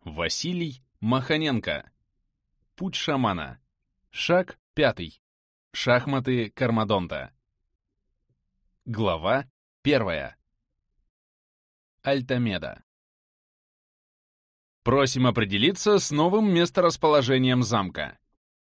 Василий Маханенко. Путь шамана. Шаг 5. Шахматы Кармадонта. Глава 1. Альтамеда. Просим определиться с новым месторасположением замка.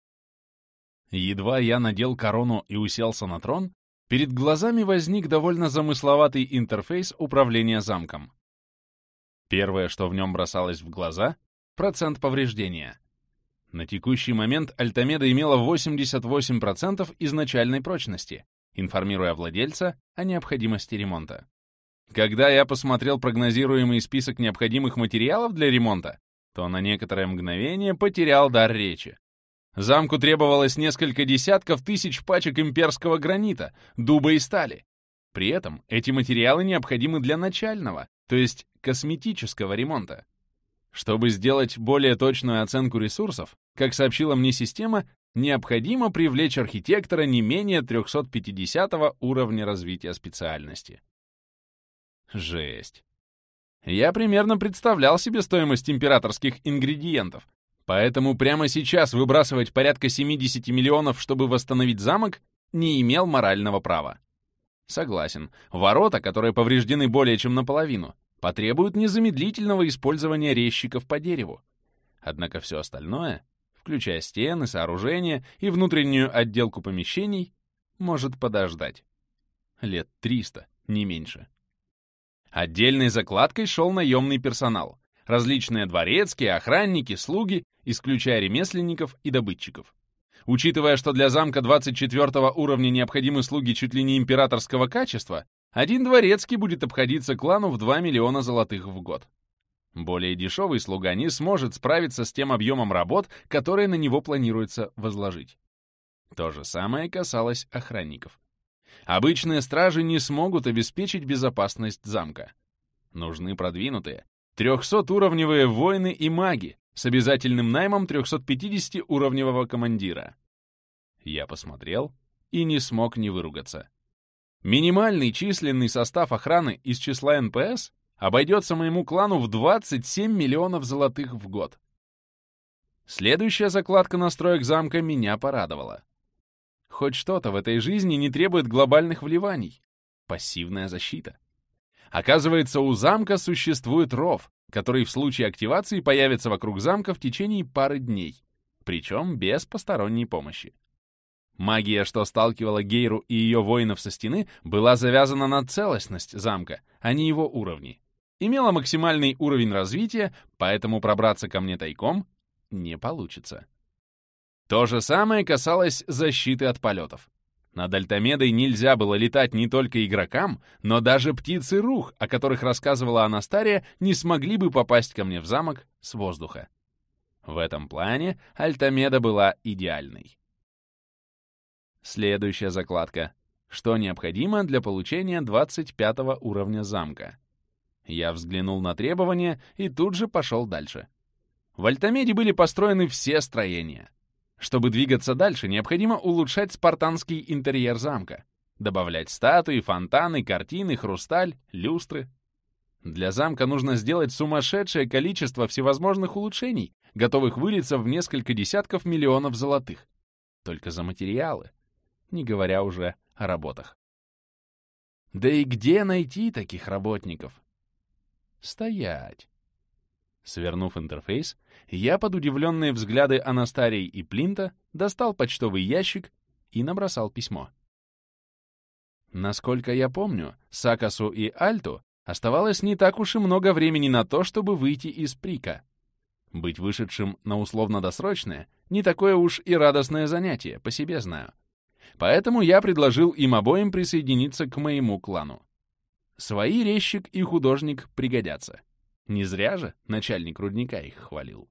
Едва я надел корону и уселся на трон, перед глазами возник довольно замысловатый интерфейс управления замком. Первое, что в нем бросалось в глаза — процент повреждения. На текущий момент Альтамеда имела 88% изначальной прочности, информируя владельца о необходимости ремонта. Когда я посмотрел прогнозируемый список необходимых материалов для ремонта, то на некоторое мгновение потерял дар речи. Замку требовалось несколько десятков тысяч пачек имперского гранита, дуба и стали. При этом эти материалы необходимы для начального, то есть косметического ремонта. Чтобы сделать более точную оценку ресурсов, как сообщила мне система, необходимо привлечь архитектора не менее 350 уровня развития специальности. Жесть. Я примерно представлял себе стоимость императорских ингредиентов, поэтому прямо сейчас выбрасывать порядка 70 миллионов, чтобы восстановить замок, не имел морального права. Согласен, ворота, которые повреждены более чем наполовину, потребуют незамедлительного использования резчиков по дереву. Однако все остальное, включая стены, сооружения и внутреннюю отделку помещений, может подождать. Лет 300, не меньше. Отдельной закладкой шел наемный персонал. Различные дворецкие, охранники, слуги, исключая ремесленников и добытчиков. Учитывая, что для замка 24 уровня необходимы слуги чуть ли не императорского качества, один дворецкий будет обходиться клану в 2 миллиона золотых в год. Более дешевый слуга не сможет справиться с тем объемом работ, которые на него планируется возложить. То же самое касалось охранников. Обычные стражи не смогут обеспечить безопасность замка. Нужны продвинутые, 300-уровневые воины и маги с обязательным наймом 350-уровневого командира. Я посмотрел и не смог не выругаться. Минимальный численный состав охраны из числа НПС обойдется моему клану в 27 миллионов золотых в год. Следующая закладка настроек замка меня порадовала. Хоть что-то в этой жизни не требует глобальных вливаний. Пассивная защита. Оказывается, у замка существует ров, который в случае активации появится вокруг замка в течение пары дней, причем без посторонней помощи. Магия, что сталкивала Гейру и ее воинов со стены, была завязана на целостность замка, а не его уровни. Имела максимальный уровень развития, поэтому пробраться ко мне тайком не получится. То же самое касалось защиты от полетов. Над Альтамедой нельзя было летать не только игрокам, но даже птицы рух, о которых рассказывала Анастария, не смогли бы попасть ко мне в замок с воздуха. В этом плане Альтамеда была идеальной. Следующая закладка. Что необходимо для получения 25 уровня замка? Я взглянул на требования и тут же пошел дальше. В Альтамеде были построены все строения. Чтобы двигаться дальше, необходимо улучшать спартанский интерьер замка, добавлять статуи, фонтаны, картины, хрусталь, люстры. Для замка нужно сделать сумасшедшее количество всевозможных улучшений, готовых вылиться в несколько десятков миллионов золотых. Только за материалы, не говоря уже о работах. Да и где найти таких работников? Стоять. Свернув интерфейс, я под удивленные взгляды Анастарии и Плинта достал почтовый ящик и набросал письмо. Насколько я помню, Сакасу и Альту оставалось не так уж и много времени на то, чтобы выйти из Прика. Быть вышедшим на условно-досрочное — не такое уж и радостное занятие, по себе знаю. Поэтому я предложил им обоим присоединиться к моему клану. Свои резчик и художник пригодятся. Не зря же начальник рудника их хвалил.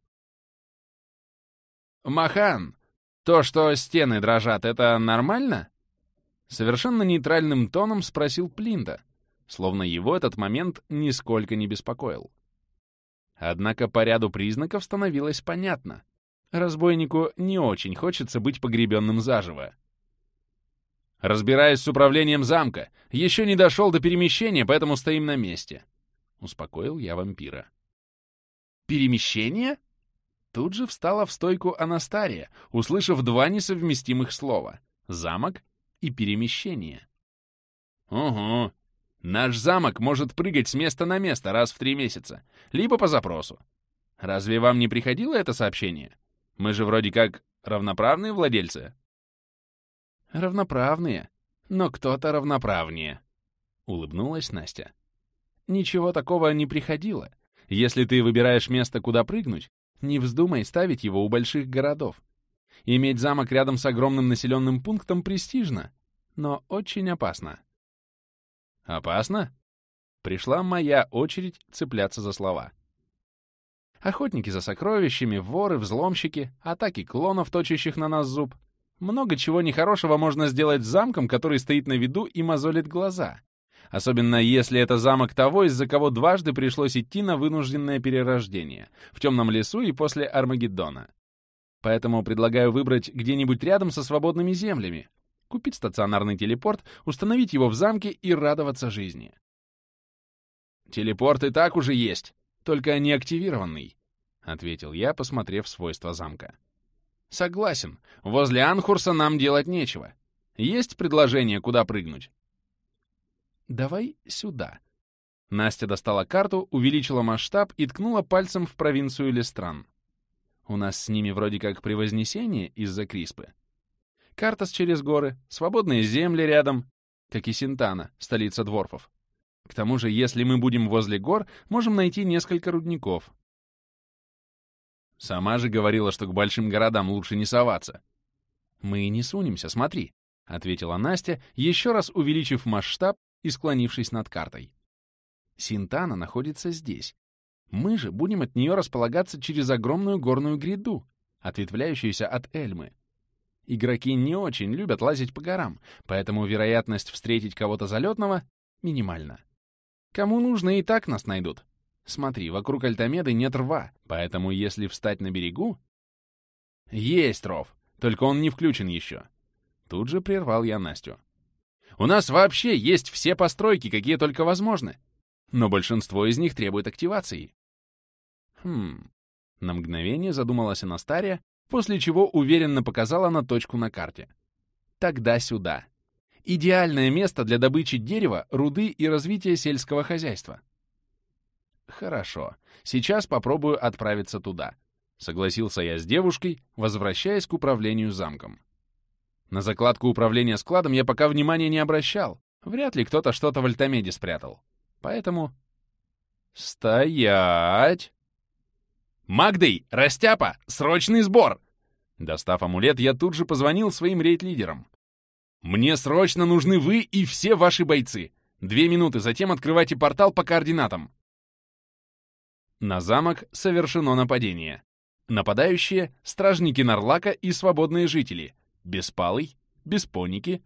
«Махан, то, что стены дрожат, это нормально?» Совершенно нейтральным тоном спросил Плинта, словно его этот момент нисколько не беспокоил. Однако по ряду признаков становилось понятно. Разбойнику не очень хочется быть погребенным заживо. «Разбираюсь с управлением замка. Еще не дошел до перемещения, поэтому стоим на месте», — успокоил я вампира. Перемещение? Тут же встала в стойку Анастария, услышав два несовместимых слова — замок и перемещение. Ого! Наш замок может прыгать с места на место раз в 3 месяца, либо по запросу. Разве вам не приходило это сообщение? Мы же вроде как равноправные владельцы. Равноправные, но кто-то равноправнее, — улыбнулась Настя. Ничего такого не приходило. Если ты выбираешь место, куда прыгнуть, не вздумай ставить его у больших городов. Иметь замок рядом с огромным населенным пунктом престижно, но очень опасно. Опасно? Пришла моя очередь цепляться за слова. Охотники за сокровищами, воры, взломщики, атаки клонов, точащих на нас зуб. Много чего нехорошего можно сделать с замком, который стоит на виду и мозолит глаза. Особенно если это замок того, из-за кого дважды пришлось идти на вынужденное перерождение, в темном лесу и после Армагеддона. Поэтому предлагаю выбрать где-нибудь рядом со свободными землями, купить стационарный телепорт, установить его в замке и радоваться жизни. «Телепорт и так уже есть, только не активированный», — ответил я, посмотрев свойства замка. «Согласен, возле Анхурса нам делать нечего. Есть предложение, куда прыгнуть?» «Давай сюда». Настя достала карту, увеличила масштаб и ткнула пальцем в провинцию Лестран. У нас с ними вроде как превознесение из-за Криспы. Картас через горы, свободные земли рядом, как и Синтана, столица дворфов. К тому же, если мы будем возле гор, можем найти несколько рудников. Сама же говорила, что к большим городам лучше не соваться. «Мы не сунемся, смотри», — ответила Настя, еще раз увеличив масштаб и склонившись над картой. Синтана находится здесь. Мы же будем от нее располагаться через огромную горную гряду, ответвляющуюся от Эльмы. Игроки не очень любят лазить по горам, поэтому вероятность встретить кого-то залетного минимальна. Кому нужно, и так нас найдут. Смотри, вокруг Альтамеды нет рва, поэтому если встать на берегу... Есть ров, только он не включен еще. Тут же прервал я Настю. У нас вообще есть все постройки, какие только возможны, но большинство из них требует активации. На мгновение задумалась Анастария, после чего уверенно показала на точку на карте. Тогда сюда. Идеальное место для добычи дерева, руды и развития сельского хозяйства. Хорошо, сейчас попробую отправиться туда. Согласился я с девушкой, возвращаясь к управлению замком. На закладку управления складом я пока внимания не обращал. Вряд ли кто-то что-то в Альтамеде спрятал. Поэтому... Стоять! «Магдей! Растяпа! Срочный сбор!» Достав амулет, я тут же позвонил своим рейд-лидерам. «Мне срочно нужны вы и все ваши бойцы. 2 минуты, затем открывайте портал по координатам». На замок совершено нападение. Нападающие — стражники Нарлака и свободные жители. Беспалый, Беспоники.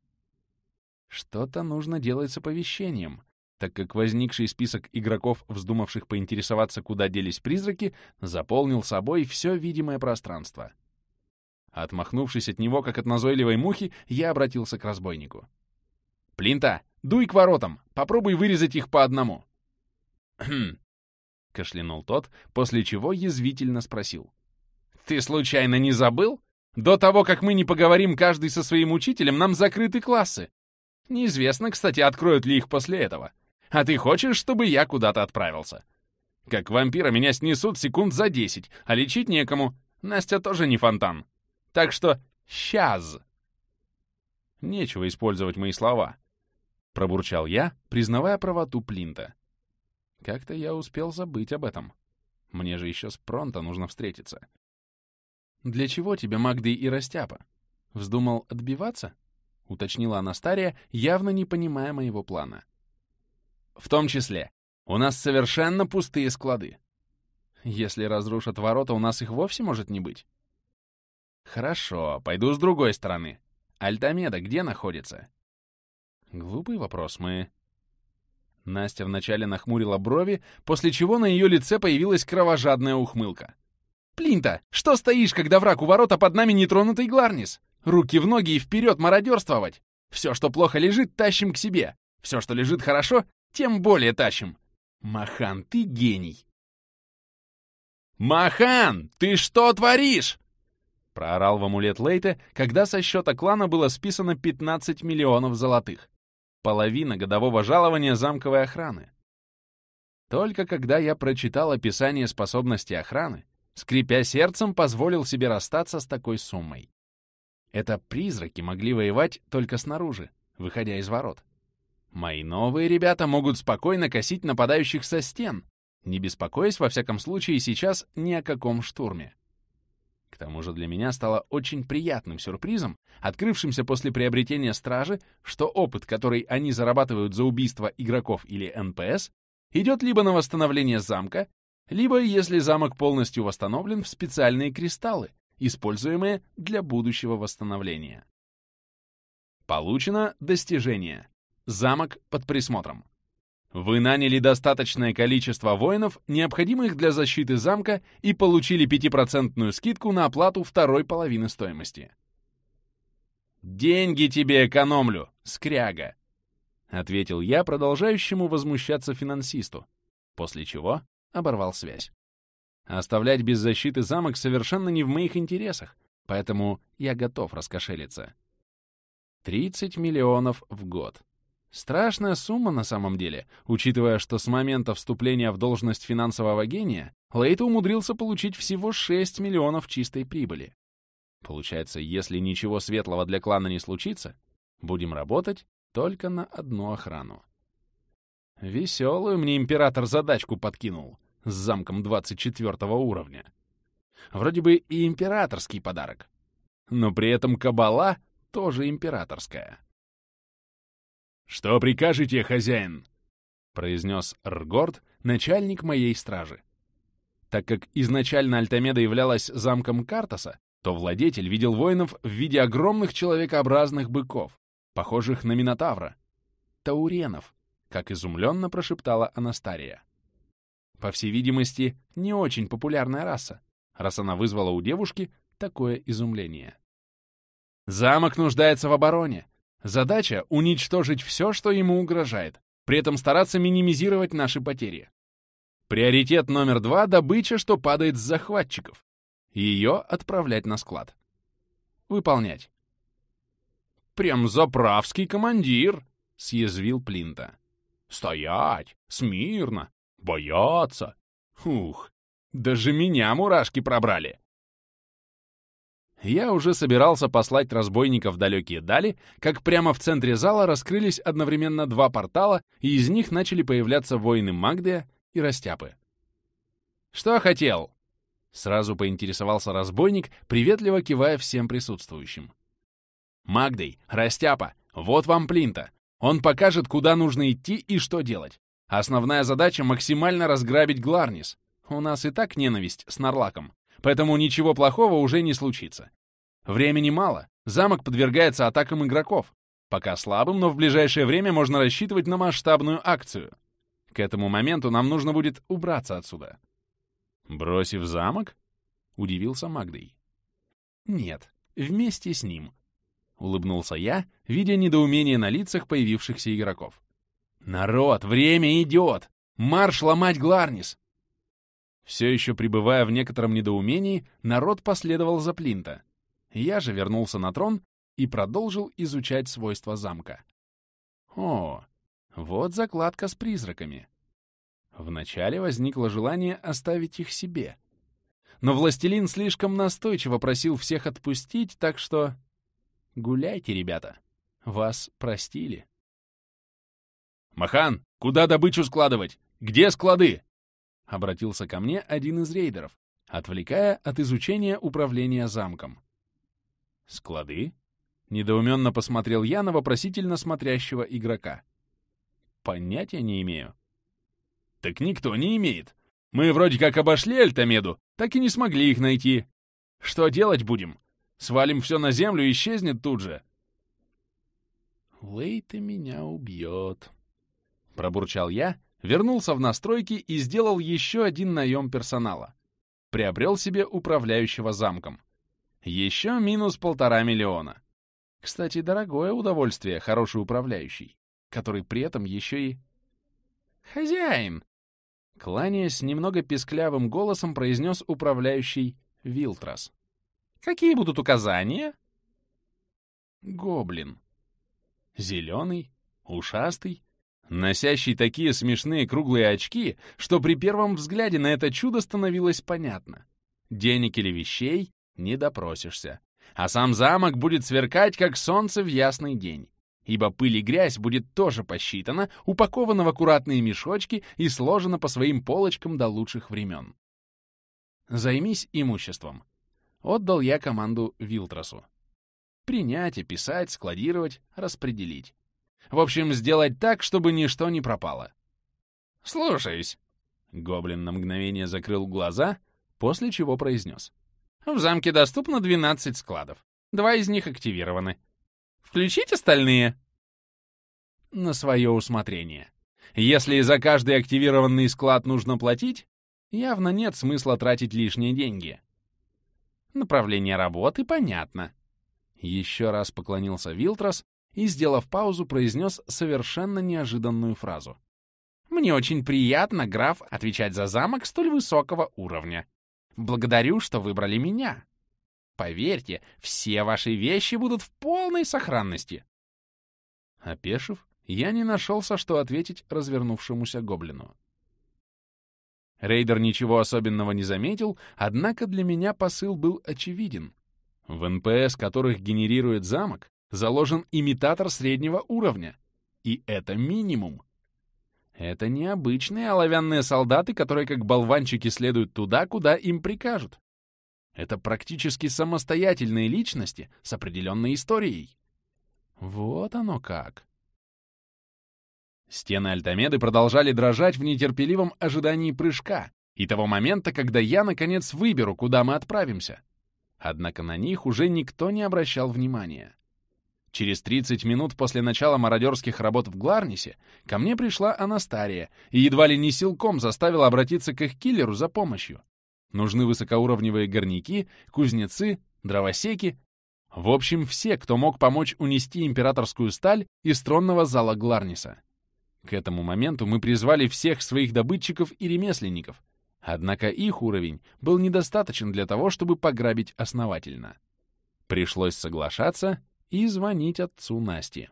Что-то нужно делать с оповещением, так как возникший список игроков, вздумавших поинтересоваться, куда делись призраки, заполнил собой все видимое пространство. Отмахнувшись от него, как от назойливой мухи, я обратился к разбойнику. «Плинта, дуй к воротам, попробуй вырезать их по одному». «Хм», — кашлянул тот, после чего язвительно спросил. «Ты случайно не забыл? До того, как мы не поговорим каждый со своим учителем, нам закрыты классы. Неизвестно, кстати, откроют ли их после этого. А ты хочешь, чтобы я куда-то отправился? Как вампира меня снесут секунд за 10, а лечить некому. Настя тоже не фонтан. Так что щас!» «Нечего использовать мои слова», — пробурчал я, признавая правоту Плинта. Как-то я успел забыть об этом. Мне же еще с Пронто нужно встретиться. «Для чего тебе Магдей и Растяпа? Вздумал отбиваться?» — уточнила Анастария, явно не понимая моего плана. «В том числе. У нас совершенно пустые склады. Если разрушат ворота, у нас их вовсе может не быть». «Хорошо, пойду с другой стороны. Альтамеда где находится?» Глупый вопрос, мы... Настя вначале нахмурила брови, после чего на ее лице появилась кровожадная ухмылка. «Плинта, что стоишь, когда враг у ворот, а под нами нетронутый Гларнис? Руки в ноги и вперед мародерствовать! Все, что плохо лежит, тащим к себе. Все, что лежит хорошо, тем более тащим. Махан, ты гений!» «Махан, ты что творишь?» — проорал в амулет Лейте, когда со счета клана было списано 15 миллионов золотых. Половина годового жалования замковой охраны. Только когда я прочитал описание способности охраны, скрипя сердцем, позволил себе расстаться с такой суммой. Это призраки могли воевать только снаружи, выходя из ворот. Мои новые ребята могут спокойно косить нападающих со стен, не беспокоясь, во всяком случае, сейчас ни о каком штурме. К тому же для меня стало очень приятным сюрпризом, открывшимся после приобретения стражи, что опыт, который они зарабатывают за убийство игроков или НПС, идет либо на восстановление замка, либо, если замок полностью восстановлен, в специальные кристаллы, используемые для будущего восстановления. Получено достижение. Замок под присмотром. Вы наняли достаточное количество воинов, необходимых для защиты замка, и получили 5% скидку на оплату второй половины стоимости. «Деньги тебе экономлю, скряга!» — ответил я продолжающему возмущаться финансисту, после чего оборвал связь. Оставлять без защиты замок совершенно не в моих интересах, поэтому я готов раскошелиться. 30 миллионов в год. Страшная сумма на самом деле, учитывая, что с момента вступления в должность финансового гения Лейт умудрился получить всего 6 миллионов чистой прибыли. Получается, если ничего светлого для клана не случится, будем работать только на одну охрану. Веселую мне император задачку подкинул с замком 24 уровня. Вроде бы и императорский подарок, но при этом кабала тоже императорская. «Что прикажете, хозяин?» — произнес Ргорд, начальник моей стражи. Так как изначально Альтамеда являлась замком Картаса, то владетель видел воинов в виде огромных человекообразных быков, похожих на Минотавра. Тауренов, как изумленно прошептала Анастария. По всей видимости, не очень популярная раса, раз она вызвала у девушки такое изумление. «Замок нуждается в обороне. Задача — уничтожить все, что ему угрожает, при этом стараться минимизировать наши потери. Приоритет номер 2 — добыча, что падает с захватчиков. Ее отправлять на склад. Выполнять». «Прям заправский командир!» — съязвил Плинта. «Стоять! Смирно! Бояться! Ух, даже меня мурашки пробрали!» Я уже собирался послать разбойников в далекие дали, как прямо в центре зала раскрылись одновременно 2 портала, и из них начали появляться воины Магдея и Растяпы. «Что хотел?» — сразу поинтересовался разбойник, приветливо кивая всем присутствующим. «Магдей, Растяпа, вот вам Плинта. Он покажет, куда нужно идти и что делать. Основная задача — максимально разграбить Гларнис. У нас и так ненависть с Нарлаком, поэтому ничего плохого уже не случится. Времени мало, замок подвергается атакам игроков. Пока слабым, но в ближайшее время можно рассчитывать на масштабную акцию. К этому моменту нам нужно будет убраться отсюда». «Бросив замок?» — удивился Магдей. «Нет, вместе с ним», — улыбнулся я, видя недоумение на лицах появившихся игроков. «Народ, время идет! Марш ломать Гларнис!» Все еще пребывая в некотором недоумении, народ последовал за Плинта. Я же вернулся на трон и продолжил изучать свойства замка. О, вот закладка с призраками. Вначале возникло желание оставить их себе. Но властелин слишком настойчиво просил всех отпустить, так что... Гуляйте, ребята. Вас простили. «Махан, куда добычу складывать? Где склады?» — обратился ко мне один из рейдеров, отвлекая от изучения управления замком. «Склады?» — недоуменно посмотрел я на вопросительно смотрящего игрока. «Понятия не имею». «Так никто не имеет. Мы вроде как обошли Альтамеду, так и не смогли их найти. Что делать будем? Свалим все на землю и исчезнет тут же». «Лейта меня убьет», — пробурчал я, вернулся в настройки и сделал еще один наем персонала. Приобрел себе управляющего замком. Еще минус 1,5 миллиона. Кстати, дорогое удовольствие, хороший управляющий, который при этом еще и... «Хозяин!» Кланяясь немного писклявым голосом, произнес управляющий Вилтрас. «Какие будут указания?» Гоблин. Зеленый, ушастый, носящий такие смешные круглые очки, что при первом взгляде на это чудо становилось понятно. Денег или вещей не допросишься. А сам замок будет сверкать, как солнце в ясный день. Ибо пыль и грязь будет тоже посчитана, упакована в аккуратные мешочки и сложена по своим полочкам до лучших времен. «Займись имуществом», — отдал я команду Вилтрасу. Принять, описать, складировать, распределить. В общем, сделать так, чтобы ничто не пропало. «Слушаюсь». Гоблин на мгновение закрыл глаза, после чего произнес. «В замке доступно 12 складов. 2 из них активированы. Включить остальные?» На свое усмотрение. Если за каждый активированный склад нужно платить, явно нет смысла тратить лишние деньги. Направление работы понятно. Еще раз поклонился Вилтрас и, сделав паузу, произнес совершенно неожиданную фразу. «Мне очень приятно, граф, отвечать за замок столь высокого уровня. Благодарю, что выбрали меня. Поверьте, все ваши вещи будут в полной сохранности». Опешив, я не нашелся, что ответить развернувшемуся гоблину. Рейдер ничего особенного не заметил, однако для меня посыл был очевиден. В НПС, которых генерирует замок, заложен имитатор среднего уровня. И это минимум. Это не обычные оловянные солдаты, которые как болванчики следуют туда, куда им прикажут. Это практически самостоятельные личности с определенной историей. Вот оно как. Стены Альтамеды продолжали дрожать в нетерпеливом ожидании прыжка и того момента, когда я, наконец, выберу, куда мы отправимся. Однако на них уже никто не обращал внимания. Через 30 минут после начала мародерских работ в Гларнисе ко мне пришла Анастария и едва ли не силком заставила обратиться к их киллеру за помощью. Нужны высокоуровневые горняки, кузнецы, дровосеки. В общем, все, кто мог помочь унести императорскую сталь из тронного зала Гларниса. К этому моменту мы призвали всех своих добытчиков и ремесленников, однако их уровень был недостаточен для того, чтобы пограбить основательно. Пришлось соглашаться и звонить отцу Насти.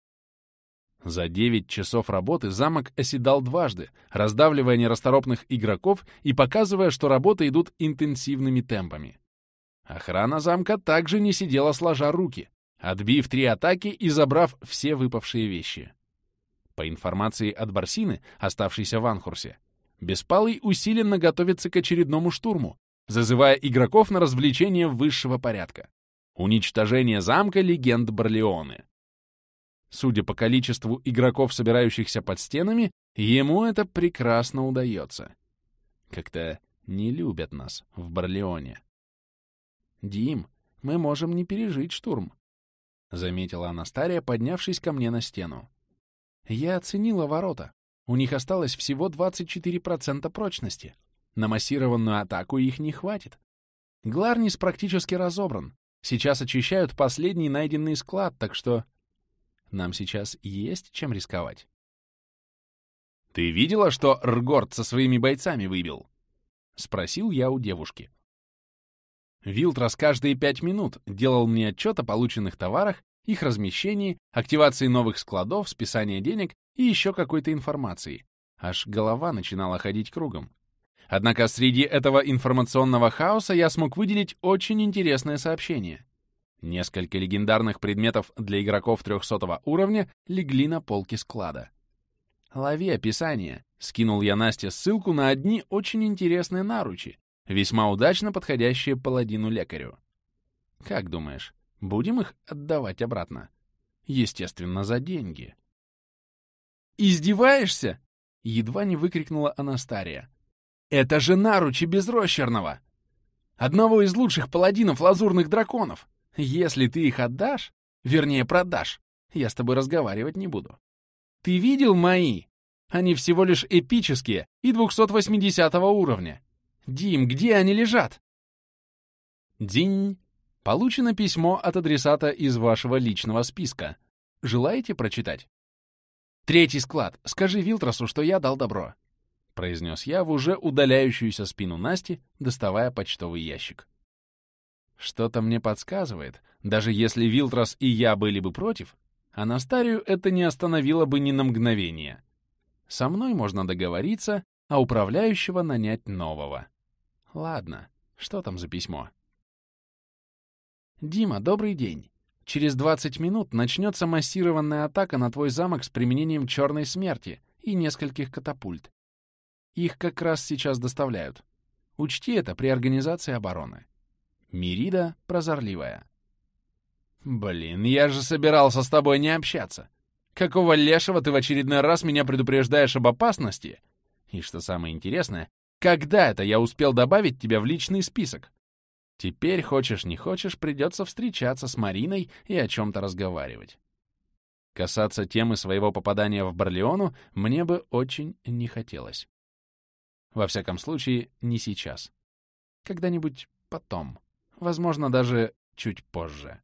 За 9 часов работы замок оседал дважды, раздавливая нерасторопных игроков и показывая, что работы идут интенсивными темпами. Охрана замка также не сидела сложа руки, отбив 3 атаки и забрав все выпавшие вещи. По информации от Барсины, оставшейся в Анхурсе, Беспалый усиленно готовится к очередному штурму, зазывая игроков на развлечения высшего порядка. Уничтожение замка легенд Барлеоны. Судя по количеству игроков, собирающихся под стенами, ему это прекрасно удается. Как-то не любят нас в Барлеоне. «Дим, мы можем не пережить штурм», — заметила Анастария, поднявшись ко мне на стену. «Я оценила ворота. У них осталось всего 24% прочности. На массированную атаку их не хватит. Гларнис практически разобран. Сейчас очищают последний найденный склад, так что нам сейчас есть чем рисковать». «Ты видела, что Ргорд со своими бойцами выбил?» — спросил я у девушки. Вилтрас каждые 5 минут делал мне отчет о полученных товарах, их размещении, активации новых складов, списании денег и еще какой-то информации. Аж голова начинала ходить кругом. Однако среди этого информационного хаоса я смог выделить очень интересное сообщение. Несколько легендарных предметов для игроков 300 уровня легли на полке склада. «Лови описание», — скинул я Насте ссылку на одни очень интересные наручи, весьма удачно подходящие паладину-лекарю. «Как думаешь, будем их отдавать обратно?» «Естественно, за деньги». «Издеваешься?» — едва не выкрикнула Анастария. «Это же наручи Безрощерного! Одного из лучших паладинов лазурных драконов! Если ты их отдашь, вернее, продашь, я с тобой разговаривать не буду. Ты видел мои? Они всего лишь эпические и 280 уровня. Дим, где они лежат?» «Динь! Получено письмо от адресата из вашего личного списка. Желаете прочитать?» «Третий склад. Скажи Вилтрасу, что я дал добро». произнес я в уже удаляющуюся спину Насти, доставая почтовый ящик. Что-то мне подсказывает, даже если Вилтрос и я были бы против, Анастарию это не остановило бы ни на мгновение. Со мной можно договориться, а управляющего нанять нового. Ладно, что там за письмо? «Дима, добрый день. Через 20 минут начнется массированная атака на твой замок с применением черной смерти и нескольких катапульт. Их как раз сейчас доставляют. Учти это при организации обороны. Мирида прозорливая». Блин, я же собирался с тобой не общаться. Какого лешего ты в очередной раз меня предупреждаешь об опасности? И что самое интересное, когда это я успел добавить тебя в личный список? Теперь, хочешь не хочешь, придется встречаться с Мариной и о чем-то разговаривать. Касаться темы своего попадания в Барлеону мне бы очень не хотелось. Во всяком случае, не сейчас. Когда-нибудь потом. Возможно, даже чуть позже.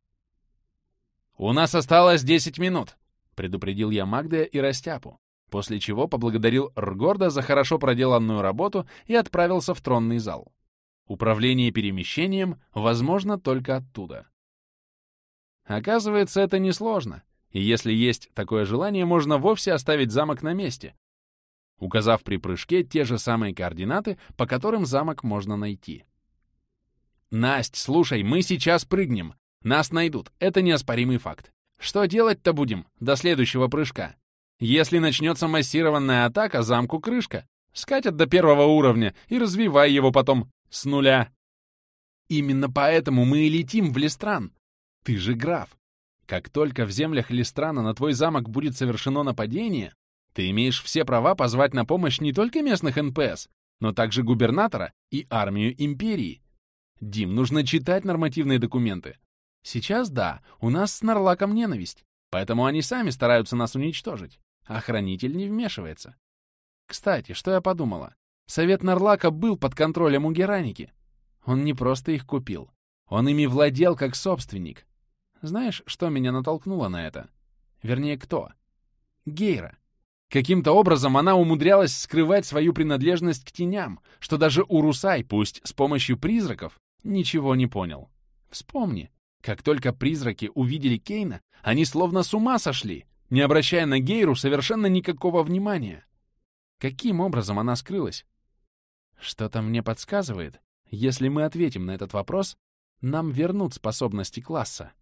«У нас осталось 10 минут», — предупредил я Магде и Растяпу, после чего поблагодарил Ргорда за хорошо проделанную работу и отправился в тронный зал. Управление перемещением возможно только оттуда. Оказывается, это несложно, и если есть такое желание, можно вовсе оставить замок на месте, указав при прыжке те же самые координаты, по которым замок можно найти. «Насть, слушай, мы сейчас прыгнем. Нас найдут, это неоспоримый факт. Что делать-то будем до следующего прыжка? Если начнется массированная атака, замку крышка. Скатят до 1-го уровня и развивай его потом с нуля. Именно поэтому мы и летим в Листран. Ты же граф. Как только в землях Листрана на твой замок будет совершено нападение, ты имеешь все права позвать на помощь не только местных НПС, но также губернатора и армию империи. Дим, нужно читать нормативные документы. Сейчас, да, у нас с Нарлаком ненависть, поэтому они сами стараются нас уничтожить, а хранитель не вмешивается. Кстати, что я подумала? Совет Нарлака был под контролем у Гераники. Он не просто их купил, он ими владел как собственник. Знаешь, что меня натолкнуло на это? Вернее, кто? Гейра. Каким-то образом она умудрялась скрывать свою принадлежность к теням, что даже Урусай, пусть с помощью призраков, ничего не понял. Вспомни. Как только призраки увидели Кейна, они словно с ума сошли, не обращая на Гейру совершенно никакого внимания. Каким образом она скрылась? Что-то мне подсказывает, если мы ответим на этот вопрос, нам вернут способности класса.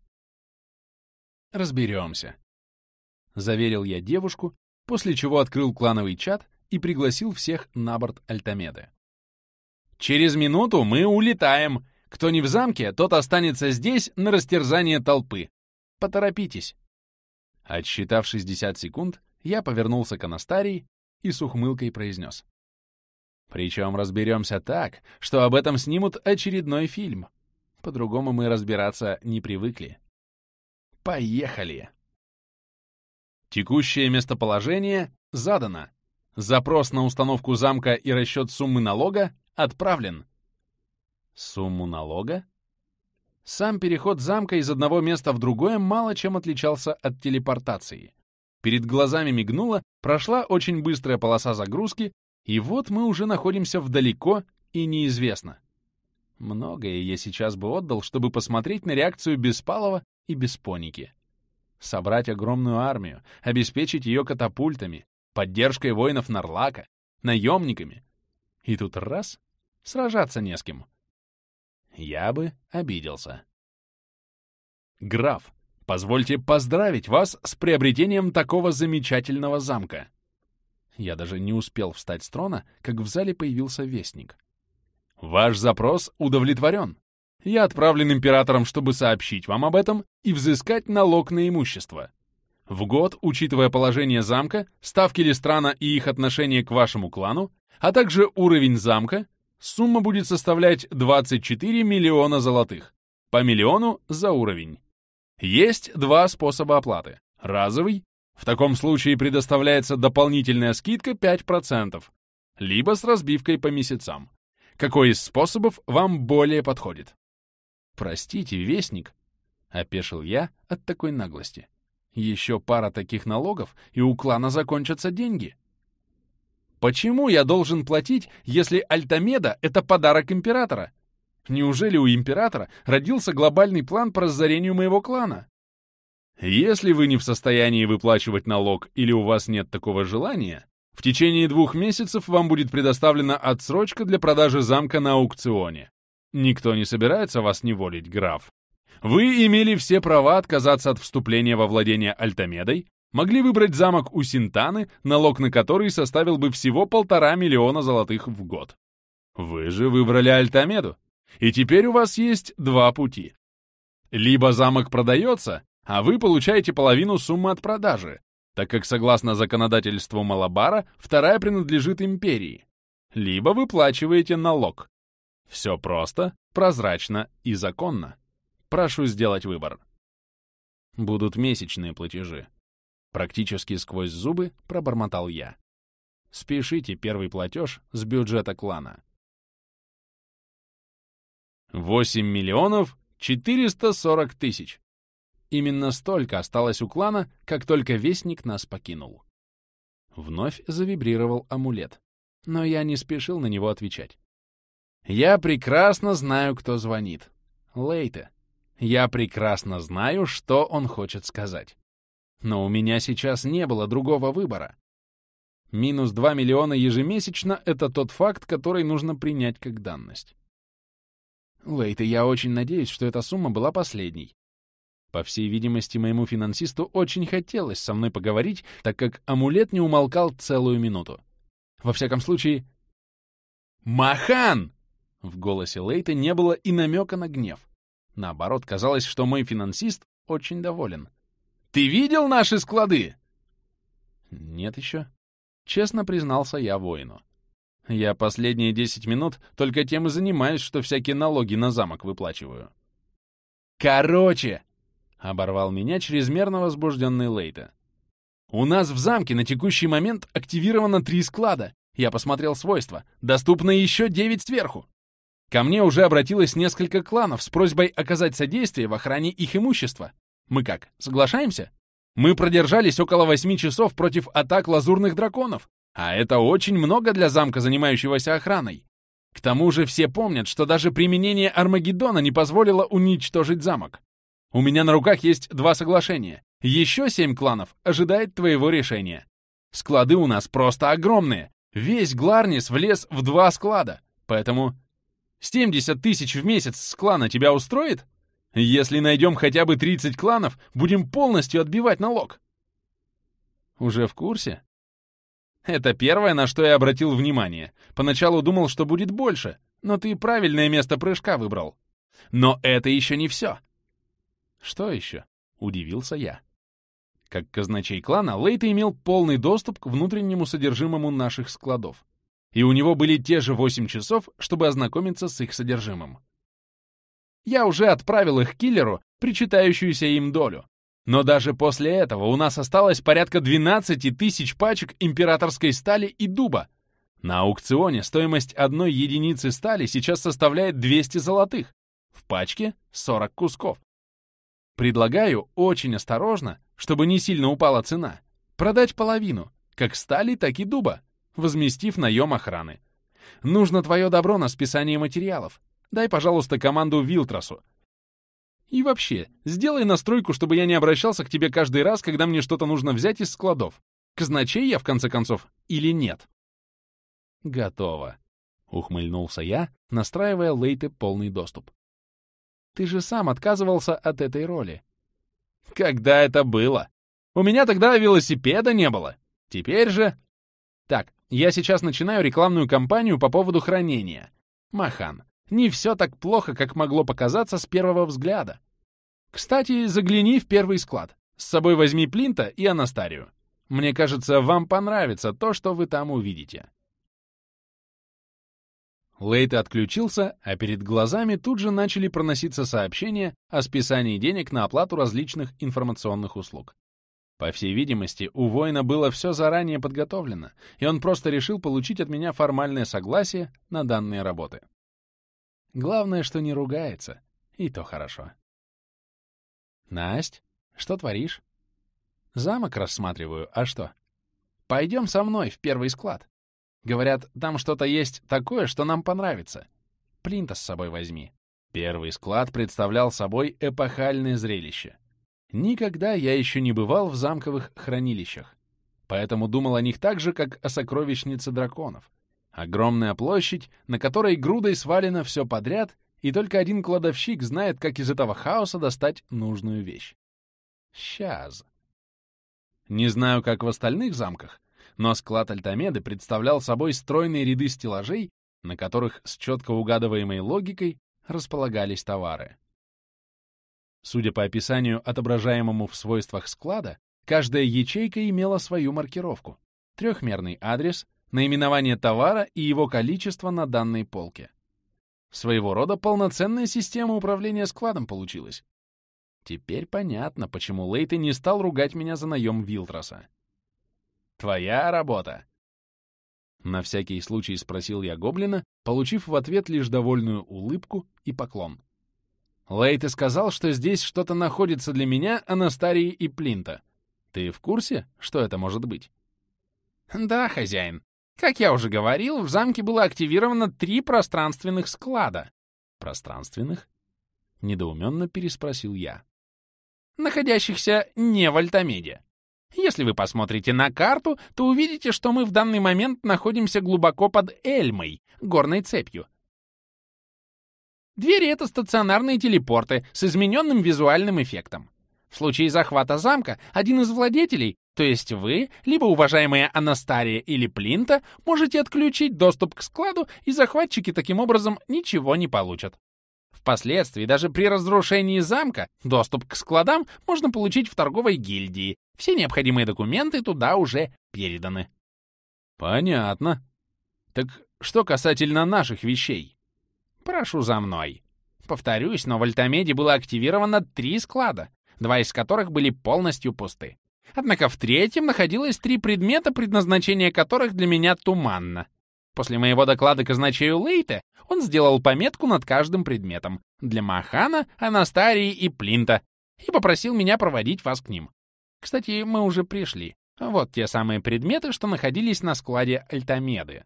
«Разберемся», — заверил я девушку, после чего открыл клановый чат и пригласил всех на борт Альтамеды. «Через минуту мы улетаем. Кто не в замке, тот останется здесь на растерзание толпы. Поторопитесь». Отсчитав 60 секунд, я повернулся к Анастарии и с ухмылкой произнес. «Причем разберемся так, что об этом снимут очередной фильм. По-другому мы разбираться не привыкли. Поехали!» Текущее местоположение задано. Запрос на установку замка и расчет суммы налога отправлен. Сумму налога? Сам переход замка из одного места в другое мало чем отличался от телепортации. Перед глазами мигнула, прошла очень быстрая полоса загрузки, и вот мы уже находимся вдалеко и неизвестно. Многое я сейчас бы отдал, чтобы посмотреть на реакцию Беспалова и Беспоники. Собрать огромную армию, обеспечить ее катапультами, поддержкой воинов Нарлака, наемниками. И тут раз — сражаться не с кем. Я бы обиделся. «Граф, позвольте поздравить вас с приобретением такого замечательного замка». Я даже не успел встать с трона, как в зале появился вестник. «Ваш запрос удовлетворен. Я отправлен императором, чтобы сообщить вам об этом и взыскать налог на имущество. В год, учитывая положение замка, ставки Листрана и их отношение к вашему клану, а также уровень замка, сумма будет составлять 24 миллиона золотых, по миллиону за уровень. Есть два способа оплаты. Разовый. В таком случае предоставляется дополнительная скидка 5%, либо с разбивкой по месяцам. Какой из способов вам более подходит? «Простите, вестник», — опешил я от такой наглости. «Еще пара таких налогов, и у клана закончатся деньги». Почему я должен платить, если Альтамеда — это подарок императора? Неужели у императора родился глобальный план по разорению моего клана? Если вы не в состоянии выплачивать налог или у вас нет такого желания, в течение 2 месяцев вам будет предоставлена отсрочка для продажи замка на аукционе. Никто не собирается вас неволить, граф. Вы имели все права отказаться от вступления во владение Альтамедой, могли выбрать замок у Синтаны, налог на который составил бы всего 1,5 миллиона золотых в год. Вы же выбрали Альтамеду, и теперь у вас есть 2 пути. Либо замок продается, а вы получаете половину суммы от продажи, так как, согласно законодательству Малабара, вторая принадлежит империи. Либо выплачиваете налог. Все просто, прозрачно и законно. Прошу сделать выбор. Будут месячные платежи. Практически сквозь зубы пробормотал я. Спешите первый платеж с бюджета клана. 8 миллионов 440 тысяч. Именно столько осталось у клана, как только Вестник нас покинул. Вновь завибрировал амулет, но я не спешил на него отвечать. Я прекрасно знаю, кто звонит. Лейте. Я прекрасно знаю, что он хочет сказать. Но у меня сейчас не было другого выбора. Минус 2 миллиона ежемесячно — это тот факт, который нужно принять как данность. Лейте, я очень надеюсь, что эта сумма была последней. По всей видимости, моему финансисту очень хотелось со мной поговорить, так как амулет не умолкал целую минуту. Во всяком случае... «Махан!» В голосе Лейта не было и намека на гнев. Наоборот, казалось, что мой финансист очень доволен. «Ты видел наши склады?» «Нет еще». Честно признался я воину. Я последние 10 минут только тем и занимаюсь, что всякие налоги на замок выплачиваю. «Короче!» — оборвал меня чрезмерно возбужденный Лейта. «У нас в замке на текущий момент активировано 3 склада. Я посмотрел свойства. Доступно еще 9 сверху. Ко мне уже обратилось несколько кланов с просьбой оказать содействие в охране их имущества. Мы как, соглашаемся? Мы продержались около 8 часов против атак лазурных драконов, а это очень много для замка, занимающегося охраной. К тому же все помнят, что даже применение Армагеддона не позволило уничтожить замок. У меня на руках есть 2 соглашения. Еще 7 кланов ожидает твоего решения. Склады у нас просто огромные. Весь Гларнис влез в 2 склада. Поэтому 70 тысяч в месяц с клана тебя устроит? Если найдем хотя бы 30 кланов, будем полностью отбивать налог. Уже в курсе? Это первое, на что я обратил внимание. Поначалу думал, что будет больше, но ты правильное место прыжка выбрал. Но это еще не все. Что еще? Удивился я. Как казначей клана, Лейта имел полный доступ к внутреннему содержимому наших складов. И у него были те же 8 часов, чтобы ознакомиться с их содержимым. Я уже отправил их киллеру причитающуюся им долю. Но даже после этого у нас осталось порядка 12 тысяч пачек императорской стали и дуба. На аукционе стоимость одной единицы стали сейчас составляет 200 золотых. В пачке 40 кусков. Предлагаю очень осторожно, чтобы не сильно упала цена, продать половину, как стали, так и дуба, возместив наем охраны. Нужно твое добро на списание материалов. Дай, пожалуйста, команду Вилтрасу. И вообще, сделай настройку, чтобы я не обращался к тебе каждый раз, когда мне что-то нужно взять из складов. Казначей я, в конце концов, или нет? Готово. Ухмыльнулся я, настраивая Лейте полный доступ. Ты же сам отказывался от этой роли. Когда это было? У меня тогда велосипеда не было. Теперь же... Так, я сейчас начинаю рекламную кампанию по поводу хранения. Махан, не все так плохо, как могло показаться с первого взгляда. Кстати, загляни в первый склад. С собой возьми Плинта и Анастарию. Мне кажется, вам понравится то, что вы там увидите. Лейт отключился, а перед глазами тут же начали проноситься сообщения о списании денег на оплату различных информационных услуг. По всей видимости, у воина было все заранее подготовлено, и он просто решил получить от меня формальное согласие на данные работы. Главное, что не ругается, и то хорошо. «Насть, что творишь?» «Замок рассматриваю, а что?» «Пойдем со мной в первый склад. Говорят, там что-то есть такое, что нам понравится. Плинта с собой возьми». Первый склад представлял собой эпохальное зрелище. Никогда я еще не бывал в замковых хранилищах, поэтому думал о них так же, как о сокровищнице драконов. Огромная площадь, на которой грудой свалено все подряд, и только один кладовщик знает, как из этого хаоса достать нужную вещь. Сейчас. Не знаю, как в остальных замках, но склад Альтамеды представлял собой стройные ряды стеллажей, на которых с четко угадываемой логикой располагались товары. Судя по описанию, отображаемому в свойствах склада, каждая ячейка имела свою маркировку, трехмерный адрес, наименование товара и его количество на данной полке. Своего рода полноценная система управления складом получилась. Теперь понятно, почему Лейте не стал ругать меня за наем Вилтроса. «Твоя работа!» На всякий случай спросил я гоблина, получив в ответ лишь довольную улыбку и поклон. «Лейте сказал, что здесь что-то находится для меня, Анастарии и Плинта. Ты в курсе, что это может быть?» «Да, хозяин. Как я уже говорил, в замке было активировано 3 пространственных склада». «Пространственных?» — недоуменно переспросил я. «Находящихся не в Альтамеде. Если вы посмотрите на карту, то увидите, что мы в данный момент находимся глубоко под Эльмой, горной цепью. Двери — это стационарные телепорты с измененным визуальным эффектом. В случае захвата замка один из владетелей, то есть вы, либо уважаемая Анастария или Плинта, можете отключить доступ к складу, и захватчики таким образом ничего не получат. Впоследствии, даже при разрушении замка, доступ к складам можно получить в торговой гильдии. Все необходимые документы туда уже переданы». «Понятно. Так что касательно наших вещей?» «Прошу за мной. Повторюсь, но в Альтамеде было активировано 3 склада, 2 из которых были полностью пусты. Однако в 3-м находилось 3 предмета, предназначение которых для меня туманно. После моего доклада казначею Лейте он сделал пометку над каждым предметом для Махана, Анастарии и Плинта и попросил меня проводить вас к ним. Кстати, мы уже пришли. Вот те самые предметы, что находились на складе Альтамеды».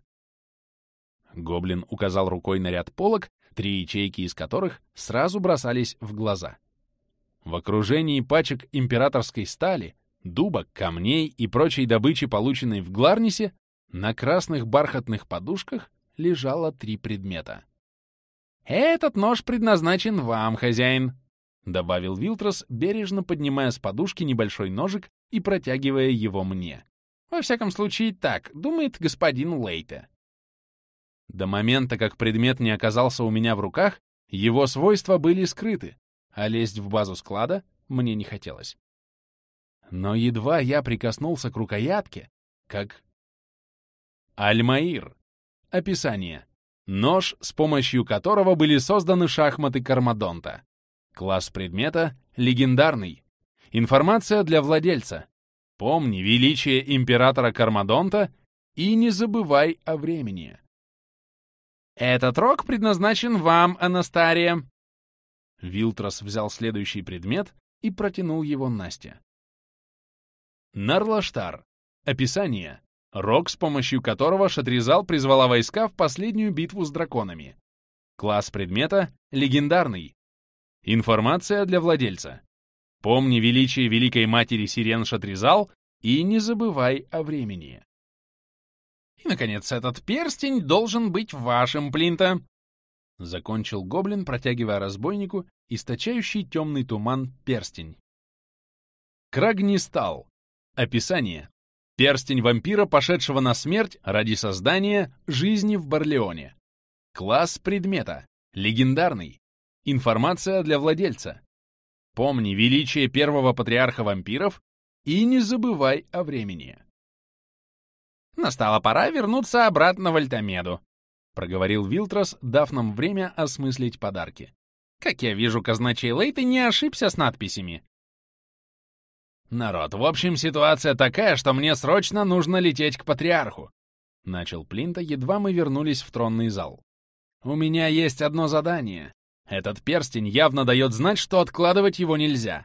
Гоблин указал рукой на ряд полок, 3 ячейки из которых сразу бросались в глаза. В окружении пачек императорской стали, дуба, камней и прочей добычи, полученной в Гларнисе, на красных бархатных подушках лежало 3 предмета. «Этот нож предназначен вам, хозяин», — добавил Вилтрос, бережно поднимая с подушки небольшой ножик и протягивая его мне. «Во всяком случае, так думает господин Лейте». До момента, как предмет не оказался у меня в руках, его свойства были скрыты, а лезть в базу склада мне не хотелось. Но едва я прикоснулся к рукоятке, как... Альмаир. Описание. Нож, с помощью которого были созданы шахматы Кармадонта. Класс предмета — легендарный. Информация для владельца. Помни величие императора Кармадонта и не забывай о времени. «Этот рог предназначен вам, Анастария». Вилтрос взял следующий предмет и протянул его Насте. Нарлаштар. Описание. Рог, с помощью которого Шатризал призвала войска в последнюю битву с драконами. Класс предмета — легендарный. Информация для владельца. Помни величие Великой Матери Сирен Шатризал и не забывай о времени. «И, наконец, этот перстень должен быть вашим, Плинта», — закончил гоблин, протягивая разбойнику источающий темный туман перстень. Крагнистал. Описание. Перстень вампира, пошедшего на смерть ради создания жизни в Барлеоне. Класс предмета. Легендарный. Информация для владельца. Помни величие первого патриарха вампиров и не забывай о времени. «Настала пора вернуться обратно в Альтамеду», — проговорил Вилтрос, дав нам время осмыслить подарки. «Как я вижу, казначей Лейте не ошибся с надписями». «Народ, в общем, ситуация такая, что мне срочно нужно лететь к патриарху», — начал Плинта, едва мы вернулись в тронный зал. «У меня есть одно задание. Этот перстень явно дает знать, что откладывать его нельзя».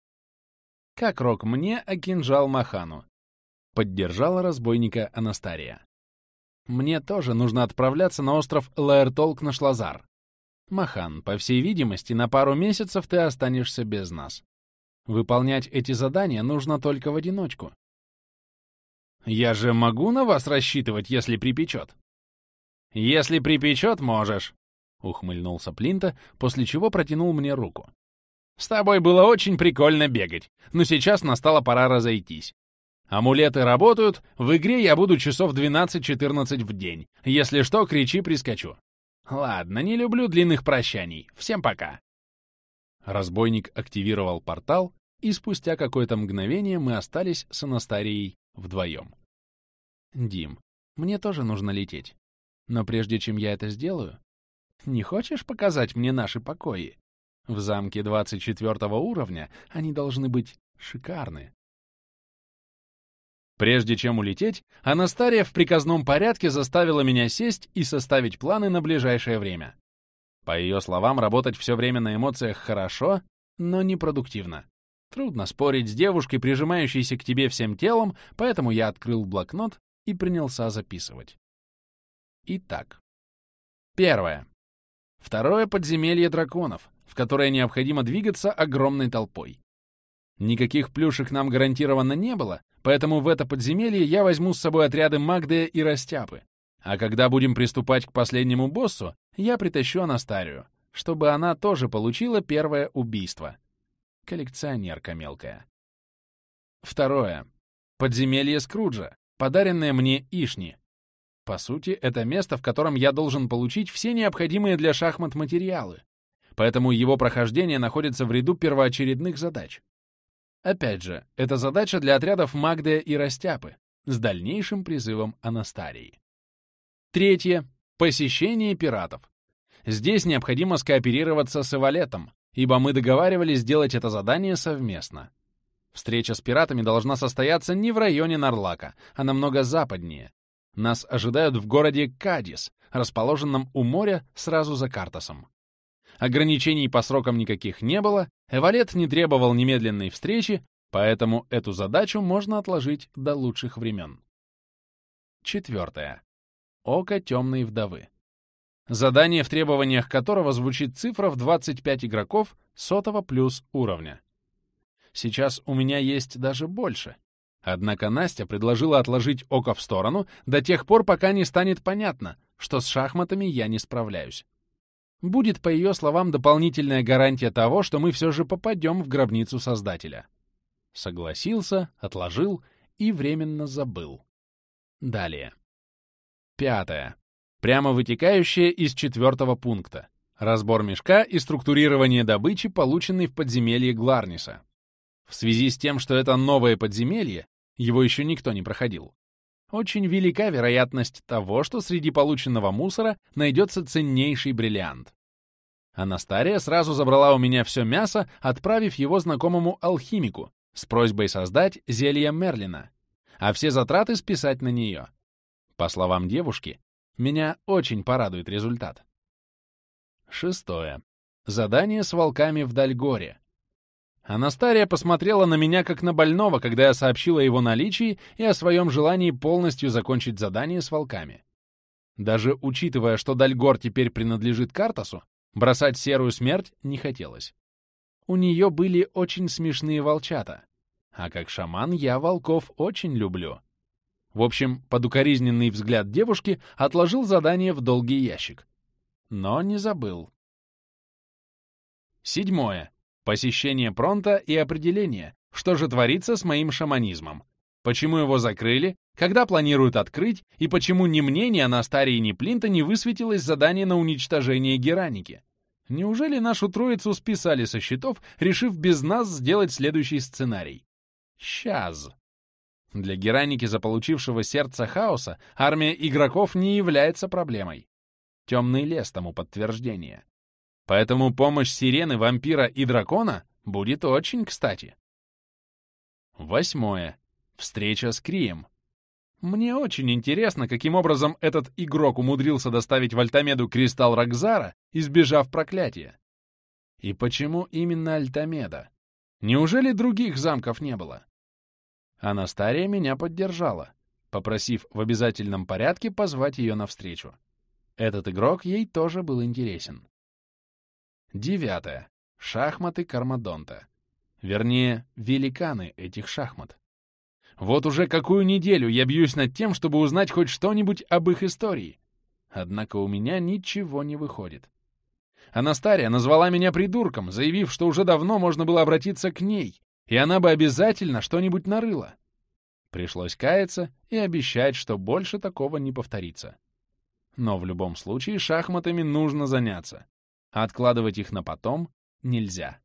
«Как рог мне, а кинжал Махану», — поддержала разбойника Анастария. Мне тоже нужно отправляться на остров Лаэртолк-на-Шлазар. Махан, по всей видимости, на пару месяцев ты останешься без нас. Выполнять эти задания нужно только в одиночку. Я же могу на вас рассчитывать, если припечет? Если припечет, можешь, — ухмыльнулся Плинта, после чего протянул мне руку. С тобой было очень прикольно бегать, но сейчас настала пора разойтись. Амулеты работают, в игре я буду часов 12-14 в день. Если что, кричи, прискочу. Ладно, не люблю длинных прощаний. Всем пока. Разбойник активировал портал, и спустя какое-то мгновение мы остались с Анастарией вдвоем. Дим, мне тоже нужно лететь. Но прежде чем я это сделаю, не хочешь показать мне наши покои? В замке 24 уровня они должны быть шикарны. Прежде чем улететь, Анастария в приказном порядке заставила меня сесть и составить планы на ближайшее время. По ее словам, работать все время на эмоциях хорошо, но непродуктивно. Трудно спорить с девушкой, прижимающейся к тебе всем телом, поэтому я открыл блокнот и принялся записывать. Итак. Первое. Второе подземелье драконов, в которое необходимо двигаться огромной толпой. Никаких плюшек нам гарантированно не было, поэтому в это подземелье я возьму с собой отряды Магдея и Растяпы. А когда будем приступать к последнему боссу, я притащу Анастарию, чтобы она тоже получила первое убийство. Коллекционерка мелкая. Второе. Подземелье Скруджа, подаренное мне Ишни. По сути, это место, в котором я должен получить все необходимые для шахмат материалы, поэтому его прохождение находится в ряду первоочередных задач. Опять же, это задача для отрядов Магдея и Растяпы с дальнейшим призывом Анастарии. Третье. Посещение пиратов. Здесь необходимо скооперироваться с Эвалетом, ибо мы договаривались сделать это задание совместно. Встреча с пиратами должна состояться не в районе Нарлака, а намного западнее. Нас ожидают в городе Кадис, расположенном у моря сразу за Картасом. Ограничений по срокам никаких не было, Эвалет не требовал немедленной встречи, поэтому эту задачу можно отложить до лучших времен. Четвертое. Око темной вдовы. Задание, в требованиях которого звучит цифра в 25 игроков 100+ уровня. Сейчас у меня есть даже больше. Однако Настя предложила отложить око в сторону до тех пор, пока не станет понятно, что с шахматами я не справляюсь. Будет, по ее словам, дополнительная гарантия того, что мы все же попадем в гробницу Создателя. Согласился, отложил и временно забыл. Далее. Пятое. Прямо вытекающее из 4-го пункта. Разбор мешка и структурирование добычи, полученной в подземелье Гларниса. В связи с тем, что это новое подземелье, его еще никто не проходил, очень велика вероятность того, что среди полученного мусора найдется ценнейший бриллиант. Анастария сразу забрала у меня все мясо, отправив его знакомому алхимику с просьбой создать зелье Мерлина, а все затраты списать на нее. По словам девушки, меня очень порадует результат. Шестое. Задание с волками в Дальгоре. Анастария посмотрела на меня как на больного, когда я сообщил о его наличии и о своем желании полностью закончить задание с волками. Даже учитывая, что Дальгор теперь принадлежит Картасу, бросать серую смерть не хотелось. У нее были очень смешные волчата, а как шаман я волков очень люблю. В общем, под укоризненный взгляд девушки отложил задание в долгий ящик. Но не забыл. Седьмое. Посещение Пронта и определение, что же творится с моим шаманизмом. Почему его закрыли, когда планируют открыть, и почему ни мне, ни Анастарии, ни Плинта не высветилось задание на уничтожение Гераники. Неужели нашу троицу списали со счетов, решив без нас сделать следующий сценарий? Сейчас. Для Гераники, заполучившего сердце хаоса, армия игроков не является проблемой. Темный лес тому подтверждение. Поэтому помощь сирены, вампира и дракона будет очень кстати. Восьмое. Встреча с Крием. Мне очень интересно, каким образом этот игрок умудрился доставить в Альтамеду кристалл Рокзара, избежав проклятия. И почему именно Альтамеда? Неужели других замков не было? Анастария меня поддержала. попросив в обязательном порядке позвать ее навстречу. Этот игрок ей тоже был интересен. 9. Шахматы Кармадонта. Вернее, великаны этих шахмат. Вот уже какую неделю я бьюсь над тем, чтобы узнать хоть что-нибудь об их истории. Однако у меня ничего не выходит. Анастария назвала меня придурком, заявив, что уже давно можно было обратиться к ней, и она бы обязательно что-нибудь нарыла. Пришлось каяться и обещать, что больше такого не повторится. Но в любом случае шахматами нужно заняться. А откладывать их на потом нельзя.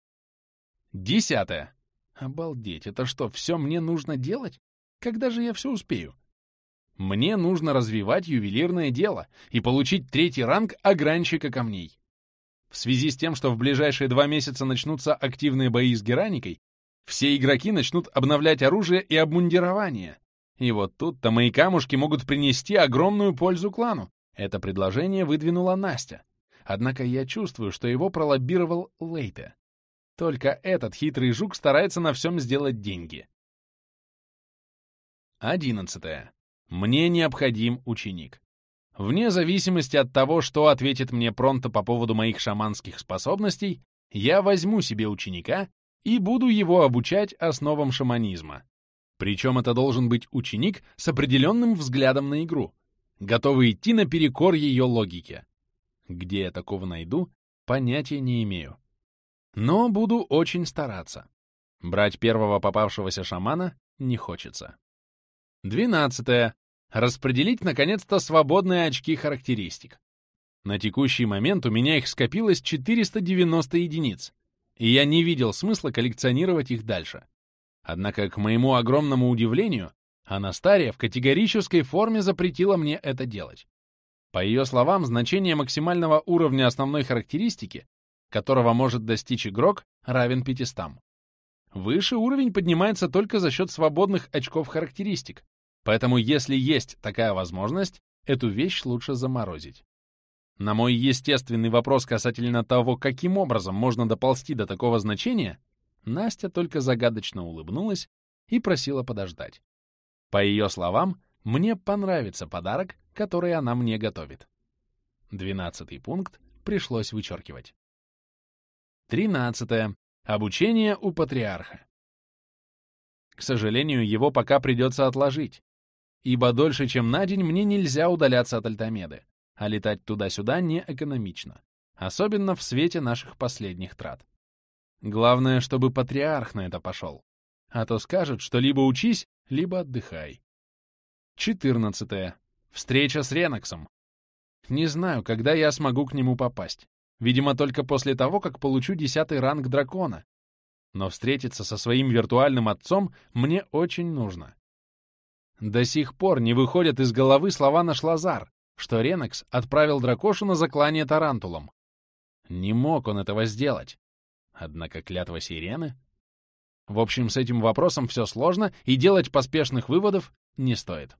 10. Обалдеть, это что, все мне нужно делать? Когда же я все успею? Мне нужно развивать ювелирное дело и получить 3-й ранг огранщика камней. В связи с тем, что в ближайшие 2 месяца начнутся активные бои с Гераникой, все игроки начнут обновлять оружие и обмундирование. И вот тут-то мои камушки могут принести огромную пользу клану. Это предложение выдвинула Настя. Однако я чувствую, что его пролоббировал Лейте. Только этот хитрый жук старается на всем сделать деньги. 11. Мне необходим ученик. Вне зависимости от того, что ответит мне Пронто по поводу моих шаманских способностей, я возьму себе ученика и буду его обучать основам шаманизма. Причем это должен быть ученик с определенным взглядом на игру, готовый идти наперекор ее логике. Где я такого найду, понятия не имею. Но буду очень стараться. Брать первого попавшегося шамана не хочется. 12. Распределить, наконец-то, свободные очки характеристик. На текущий момент у меня их скопилось 490 единиц, и я не видел смысла коллекционировать их дальше. Однако, к моему огромному удивлению, Анастария в категорической форме запретила мне это делать. По ее словам, значение максимального уровня основной характеристики, которого может достичь игрок, равен 500. Выше уровень поднимается только за счет свободных очков характеристик, поэтому если есть такая возможность, эту вещь лучше заморозить. На мой естественный вопрос касательно того, каким образом можно доползти до такого значения, Настя только загадочно улыбнулась и просила подождать. По ее словам, мне понравится подарок, который она мне готовит. 12-й пункт пришлось вычеркивать. 13. Обучение у патриарха. К сожалению, его пока придется отложить, ибо дольше, чем на день, мне нельзя удаляться от Альтамеды, а летать туда-сюда не экономично, особенно в свете наших последних трат. Главное, чтобы патриарх на это пошел, а то скажет, что либо учись, либо отдыхай. 14. Встреча с Реноксом. Не знаю, когда я смогу к нему попасть. Видимо, только после того, как получу 10-й ранг дракона. Но встретиться со своим виртуальным отцом мне очень нужно. До сих пор не выходят из головы слова наш Лазар, что Ренокс отправил дракошу на заклание тарантулом. Не мог он этого сделать. Однако клятва сирены... В общем, с этим вопросом все сложно, и делать поспешных выводов не стоит.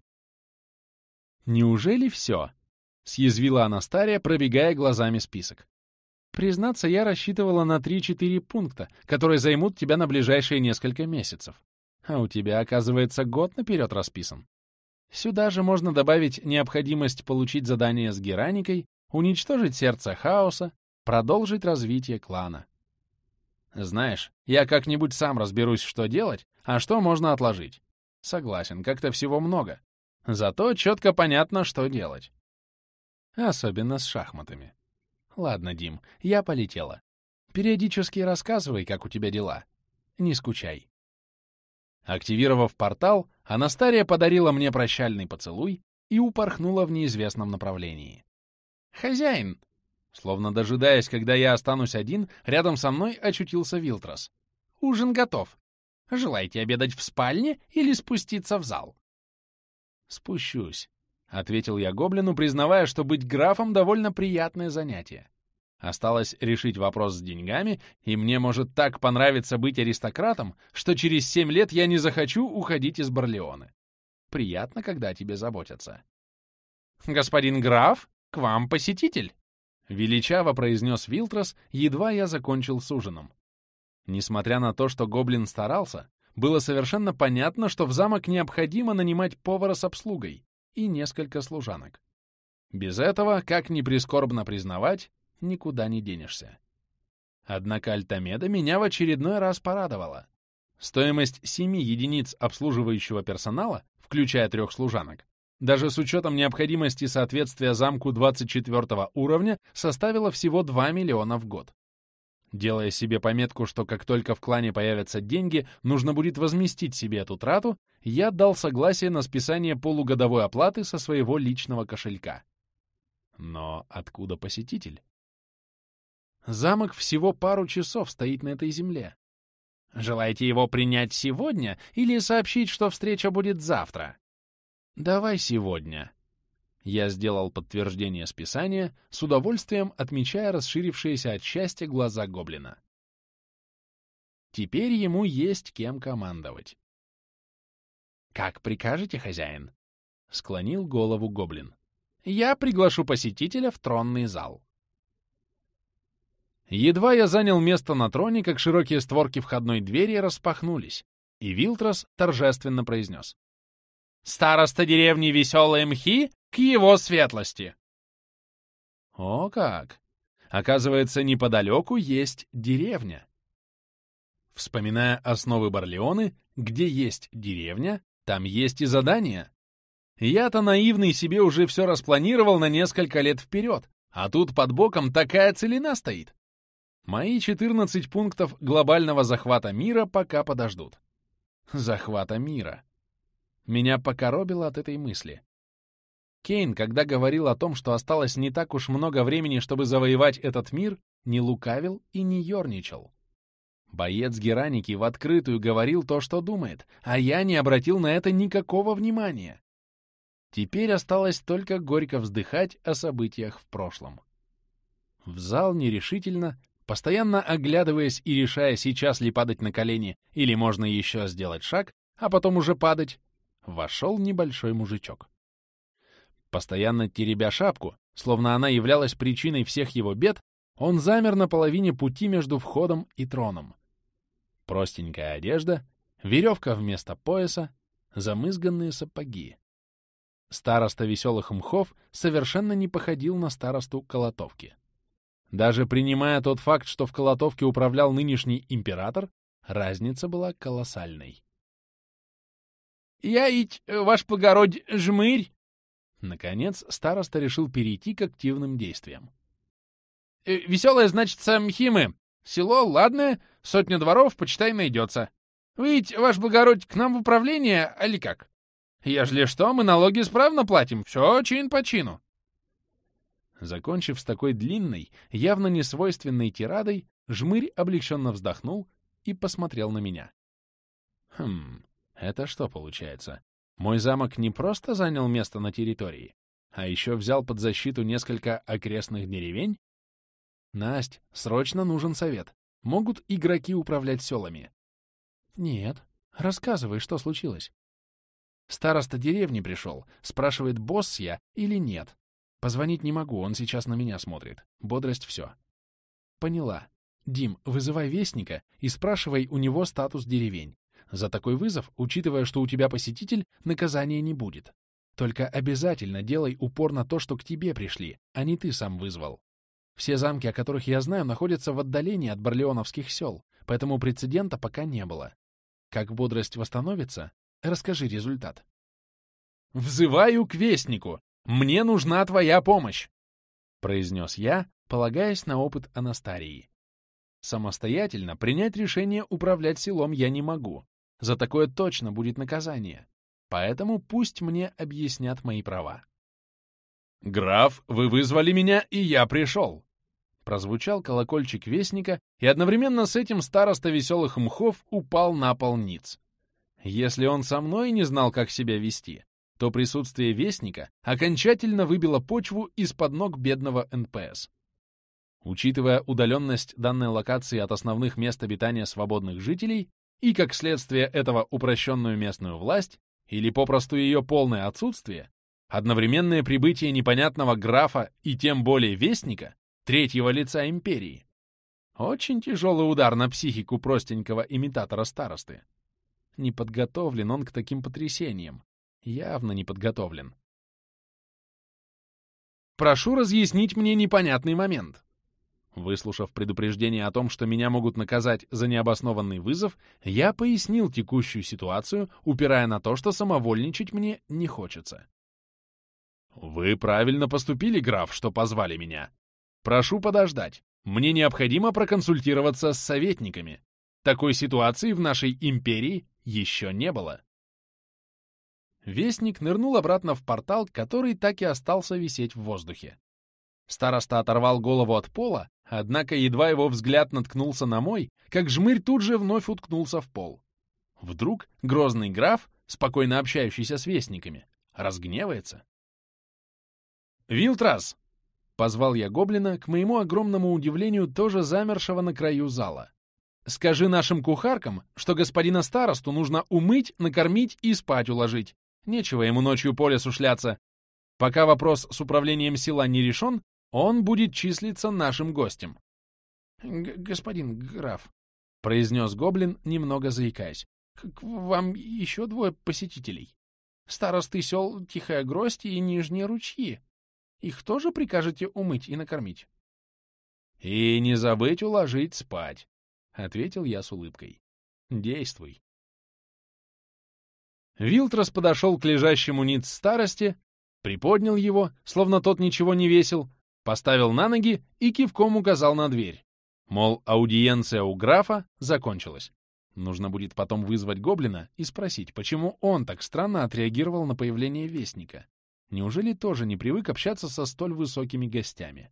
«Неужели все?» — съязвила Анастария, пробегая глазами список. «Признаться, я рассчитывала на 3-4 пункта, которые займут тебя на ближайшие несколько месяцев. А у тебя, оказывается, год наперед расписан. Сюда же можно добавить необходимость получить задание с Гераникой, уничтожить сердце хаоса, продолжить развитие клана. Знаешь, я как-нибудь сам разберусь, что делать, а что можно отложить. Согласен, как-то всего много. Зато четко понятно, что делать. Особенно с шахматами. Ладно, Дим, я полетела. Периодически рассказывай, как у тебя дела. Не скучай. Активировав портал, Анастария подарила мне прощальный поцелуй и упорхнула в неизвестном направлении. «Хозяин!» Словно дожидаясь, когда я останусь один, рядом со мной очутился Вилтрос. «Ужин готов. Желаете обедать в спальне или спуститься в зал?» «Спущусь», — ответил я гоблину, признавая, что быть графом — довольно приятное занятие. Осталось решить вопрос с деньгами, и мне может так понравиться быть аристократом, что через 7 лет я не захочу уходить из Барлеоны. Приятно, когда о тебе заботятся. «Господин граф, к вам посетитель!» — величаво произнес Вилтрос, едва я закончил с ужином. Несмотря на то, что гоблин старался, было совершенно понятно, что в замок необходимо нанимать повара с обслугой и несколько служанок. Без этого, как ни прискорбно признавать, никуда не денешься. Однако Альтамеда меня в очередной раз порадовала. Стоимость 7 единиц обслуживающего персонала, включая 3 служанок, даже с учетом необходимости соответствия замку 24 уровня, составила всего 2 миллиона в год. Делая себе пометку, что как только в клане появятся деньги, нужно будет возместить себе эту трату, я дал согласие на списание полугодовой оплаты со своего личного кошелька. Но откуда посетитель? Замок всего пару часов стоит на этой земле. Желаете его принять сегодня или сообщить, что встреча будет завтра? Давай сегодня. Я сделал подтверждение списания, с удовольствием отмечая расширившиеся от счастья глаза гоблина. Теперь ему есть кем командовать. «Как прикажете, хозяин?» — склонил голову гоблин. «Я приглашу посетителя в тронный зал». Едва я занял место на троне, как широкие створки входной двери распахнулись, и Вилтрос торжественно произнес: «Староста деревни Веселые Мхи к его светлости!» О как! Оказывается, неподалеку есть деревня. Вспоминая основы Барлеоны, где есть деревня, там есть и задание. Я-то наивный себе уже все распланировал на несколько лет вперед, а тут под боком такая целина стоит. Мои 14 пунктов глобального захвата мира пока подождут. Захвата мира. Меня покоробило от этой мысли. Кейн, когда говорил о том, что осталось не так уж много времени, чтобы завоевать этот мир, не лукавил и не ерничал. Боец Гераники в открытую говорил то, что думает, а я не обратил на это никакого внимания. Теперь осталось только горько вздыхать о событиях в прошлом. В зал нерешительно, постоянно оглядываясь и решая, сейчас ли падать на колени или можно еще сделать шаг, а потом уже падать, вошел небольшой мужичок. Постоянно теребя шапку, словно она являлась причиной всех его бед, он замер на половине пути между входом и троном. Простенькая одежда, веревка вместо пояса, замызганные сапоги. Староста Веселых Мхов совершенно не походил на старосту Колотовки. Даже принимая тот факт, что в Колотовке управлял нынешний император, разница была колоссальной. «Я ить, ваш благородь, жмырь!» Наконец, староста решил перейти к активным действиям. «Веселое, значит, Мхимы. Село ладное, 100 дворов, почитай, найдется. Вы ведь, ваш благородь, к нам в управление, али как? Ежели что, мы налоги справно платим, все чин по чину». Закончив с такой длинной, явно несвойственной тирадой, жмырь облегченно вздохнул и посмотрел на меня. Это что получается? Мой замок не просто занял место на территории, а еще взял под защиту несколько окрестных деревень? Насть, срочно нужен совет. Могут игроки управлять селами? Нет. Рассказывай, что случилось. Староста деревни пришел, спрашивает, босс я или нет. Позвонить не могу, он сейчас на меня смотрит. Бодрость все. Поняла. Дим, вызывай вестника и спрашивай у него статус деревень. За такой вызов, учитывая, что у тебя посетитель, наказания не будет. Только обязательно делай упор на то, что к тебе пришли, а не ты сам вызвал. Все замки, о которых я знаю, находятся в отдалении от барлеоновских сел, поэтому прецедента пока не было. Как бодрость восстановится, расскажи результат. «Взываю к вестнику! Мне нужна твоя помощь!» — произнес я, полагаясь на опыт Анастарии. Самостоятельно принять решение управлять селом я не могу. За такое точно будет наказание. Поэтому пусть мне объяснят мои права. «Граф, вы вызвали меня, и я пришел!» Прозвучал колокольчик вестника, и одновременно с этим староста Веселых Мхов упал на пол ниц. Если он со мной не знал, как себя вести, то присутствие вестника окончательно выбило почву из-под ног бедного НПС. Учитывая удаленность данной локации от основных мест обитания свободных жителей и, как следствие этого, упрощенную местную власть, или попросту ее полное отсутствие, одновременное прибытие непонятного графа и тем более вестника, третьего лица империи. Очень тяжелый удар на психику простенького имитатора старосты. Не подготовлен он к таким потрясениям. Явно не подготовлен. «Прошу разъяснить мне непонятный момент». Выслушав предупреждение о том, что меня могут наказать за необоснованный вызов, я пояснил текущую ситуацию, упирая на то, что самовольничать мне не хочется. «Вы правильно поступили, граф, что позвали меня. Прошу подождать. Мне необходимо проконсультироваться с советниками. Такой ситуации в нашей империи еще не было». Вестник нырнул обратно в портал, который так и остался висеть в воздухе. Староста оторвал голову от пола, однако едва его взгляд наткнулся на мой, как жмырь тут же вновь уткнулся в пол. Вдруг грозный граф, спокойно общающийся с вестниками, разгневается. «Вилтрас!» — позвал я гоблина, к моему огромному удивлению, тоже замершего на краю зала. «Скажи нашим кухаркам, что господина старосту нужно умыть, накормить и спать уложить. Нечего ему ночью по лесу шляться. Пока вопрос с управлением села не решен, он будет числиться нашим гостем». «Господин граф», — произнес гоблин, немного заикаясь, — «к вам еще двое посетителей. Старосты сел Тихая Гроздь и Нижние Ручьи. Их тоже прикажете умыть и накормить?» «И не забыть уложить спать», — ответил я с улыбкой. «Действуй». Вилтрас подошел к лежащему ниц старости, приподнял его, словно тот ничего не весил, поставил на ноги и кивком указал на дверь. Мол, аудиенция у графа закончилась. Нужно будет потом вызвать гоблина и спросить, почему он так странно отреагировал на появление вестника. Неужели тоже не привык общаться со столь высокими гостями?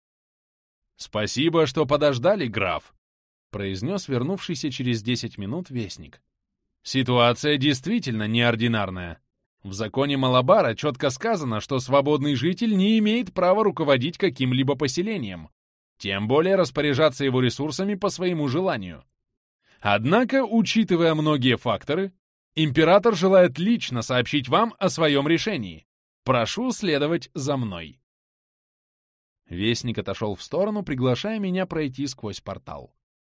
«Спасибо, что подождали, граф», — произнес вернувшийся через 10 минут вестник. «Ситуация действительно неординарная. В законе Малабара четко сказано, что свободный житель не имеет права руководить каким-либо поселением, тем более распоряжаться его ресурсами по своему желанию. Однако, учитывая многие факторы, император желает лично сообщить вам о своем решении. Прошу следовать за мной». Вестник отошел в сторону, приглашая меня пройти сквозь портал.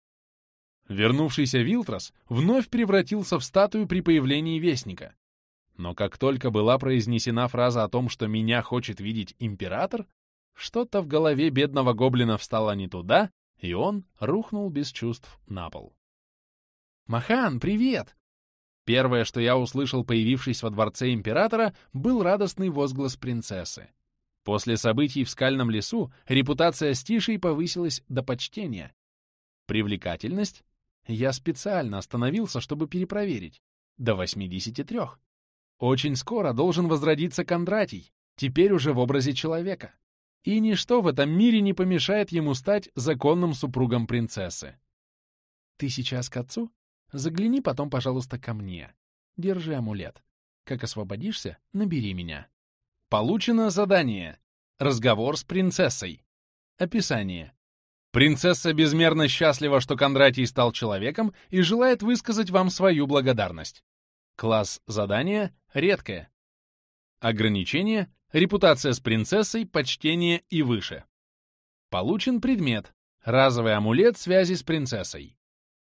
Вернувшийся Вилтрас вновь превратился в статую при появлении Вестника. Но как только была произнесена фраза о том, что меня хочет видеть император, что-то в голове бедного гоблина встало не туда, и он рухнул без чувств на пол. «Махан, привет!» Первое, что я услышал, появившись во дворце императора, был радостный возглас принцессы. После событий в скальном лесу репутация Стишей повысилась до почтения. Привлекательность? Я специально остановился, чтобы перепроверить. До 83. Очень скоро должен возродиться Кондратий, теперь уже в образе человека. И ничто в этом мире не помешает ему стать законным супругом принцессы. «Ты сейчас к отцу? Загляни потом, пожалуйста, ко мне. Держи амулет. Как освободишься, набери меня». Получено задание. Разговор с принцессой. Описание. Принцесса безмерно счастлива, что Кондратий стал человеком и желает высказать вам свою благодарность. Класс задания редкое. Ограничение — репутация с принцессой, почтение и выше. Получен предмет — разовый амулет связи с принцессой.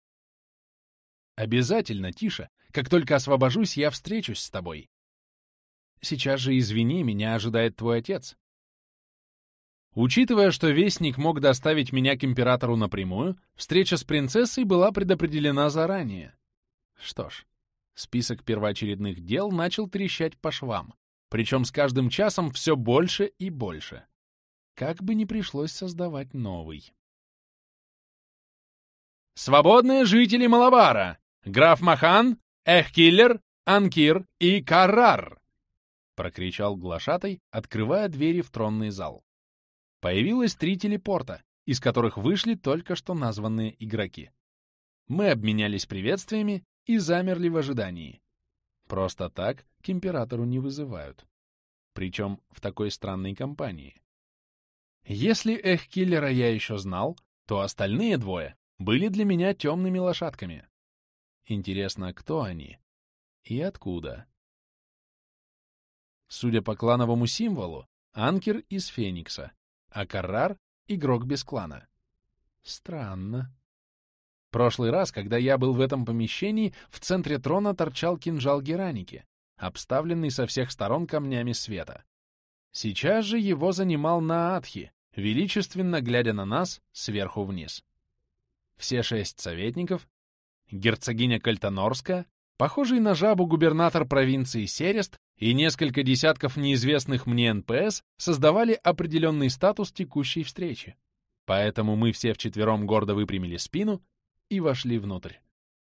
Обязательно, Тиша, как только освобожусь, я встречусь с тобой. Сейчас же, извини, меня ожидает твой отец. Учитывая, что Вестник мог доставить меня к императору напрямую, встреча с принцессой была предопределена заранее. Что ж, список первоочередных дел начал трещать по швам, причем с каждым часом все больше и больше. Как бы ни пришлось создавать новый. Свободные жители Малабара! Граф Махан, Эхкиллер, Анкир и Каррар! Прокричал глашатай, открывая двери в тронный зал. Появилось 3 телепорта, из которых вышли только что названные игроки. Мы обменялись приветствиями и замерли в ожидании. Просто так к императору не вызывают. Причем в такой странной компании. Если Эхкиллера я еще знал, то остальные двое были для меня темными лошадками. Интересно, кто они и откуда? Судя по клановому символу, Анкер из Феникса, а Каррар — игрок без клана. Странно. Прошлый раз, когда я был в этом помещении, в центре трона торчал кинжал Гераники, обставленный со всех сторон камнями света. Сейчас же его занимал Наатхи, величественно глядя на нас сверху вниз. Все 6 советников, герцогиня Кальтонорская, похожий на жабу губернатор провинции Серест и несколько десятков неизвестных мне НПС создавали определенный статус текущей встречи. Поэтому мы все вчетвером гордо выпрямили спину и вошли внутрь.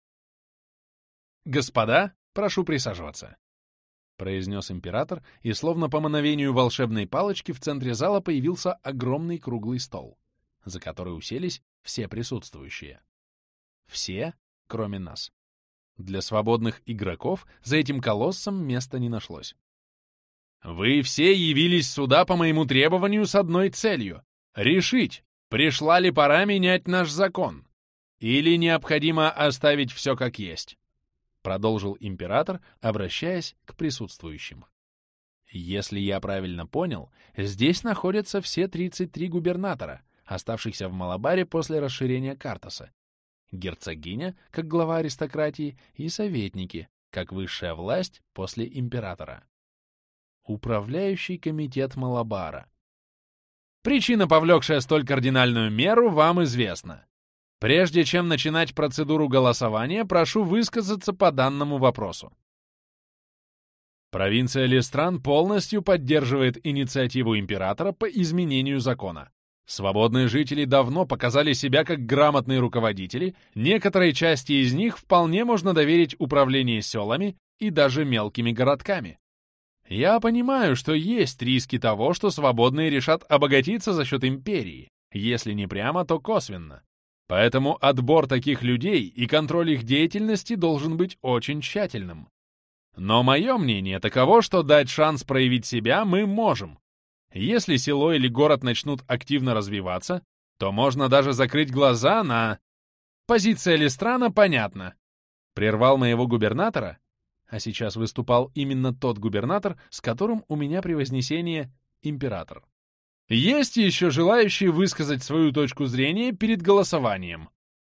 «Господа, прошу присаживаться», — произнес император, и словно по мановению волшебной палочки в центре зала появился огромный круглый стол, за который уселись все присутствующие. Все, кроме нас. Для свободных игроков за этим колоссом места не нашлось. «Вы все явились сюда по моему требованию с одной целью — решить, пришла ли пора менять наш закон, или необходимо оставить все как есть», — продолжил император, обращаясь к присутствующим. «Если я правильно понял, здесь находятся все 33 губернатора, оставшихся в Малабаре после расширения Картаса, герцогиня, как глава аристократии, и советники, как высшая власть после императора. Управляющий комитет Малабара. Причина, повлекшая столь кардинальную меру, вам известна. Прежде чем начинать процедуру голосования, прошу высказаться по данному вопросу. Провинция Лестран полностью поддерживает инициативу императора по изменению закона. Свободные жители давно показали себя как грамотные руководители, некоторой части из них вполне можно доверить управление селами и даже мелкими городками. Я понимаю, что есть риски того, что свободные решат обогатиться за счет империи, если не прямо, то косвенно. Поэтому отбор таких людей и контроль их деятельности должен быть очень тщательным. Но мое мнение таково, что дать шанс проявить себя мы можем. Если село или город начнут активно развиваться, то можно даже закрыть глаза на... Позиция Лестрана понятна. Прервал моего губернатора, а сейчас выступал именно тот губернатор, с которым у меня при Вознесении император. Есть еще желающие высказать свою точку зрения перед голосованием.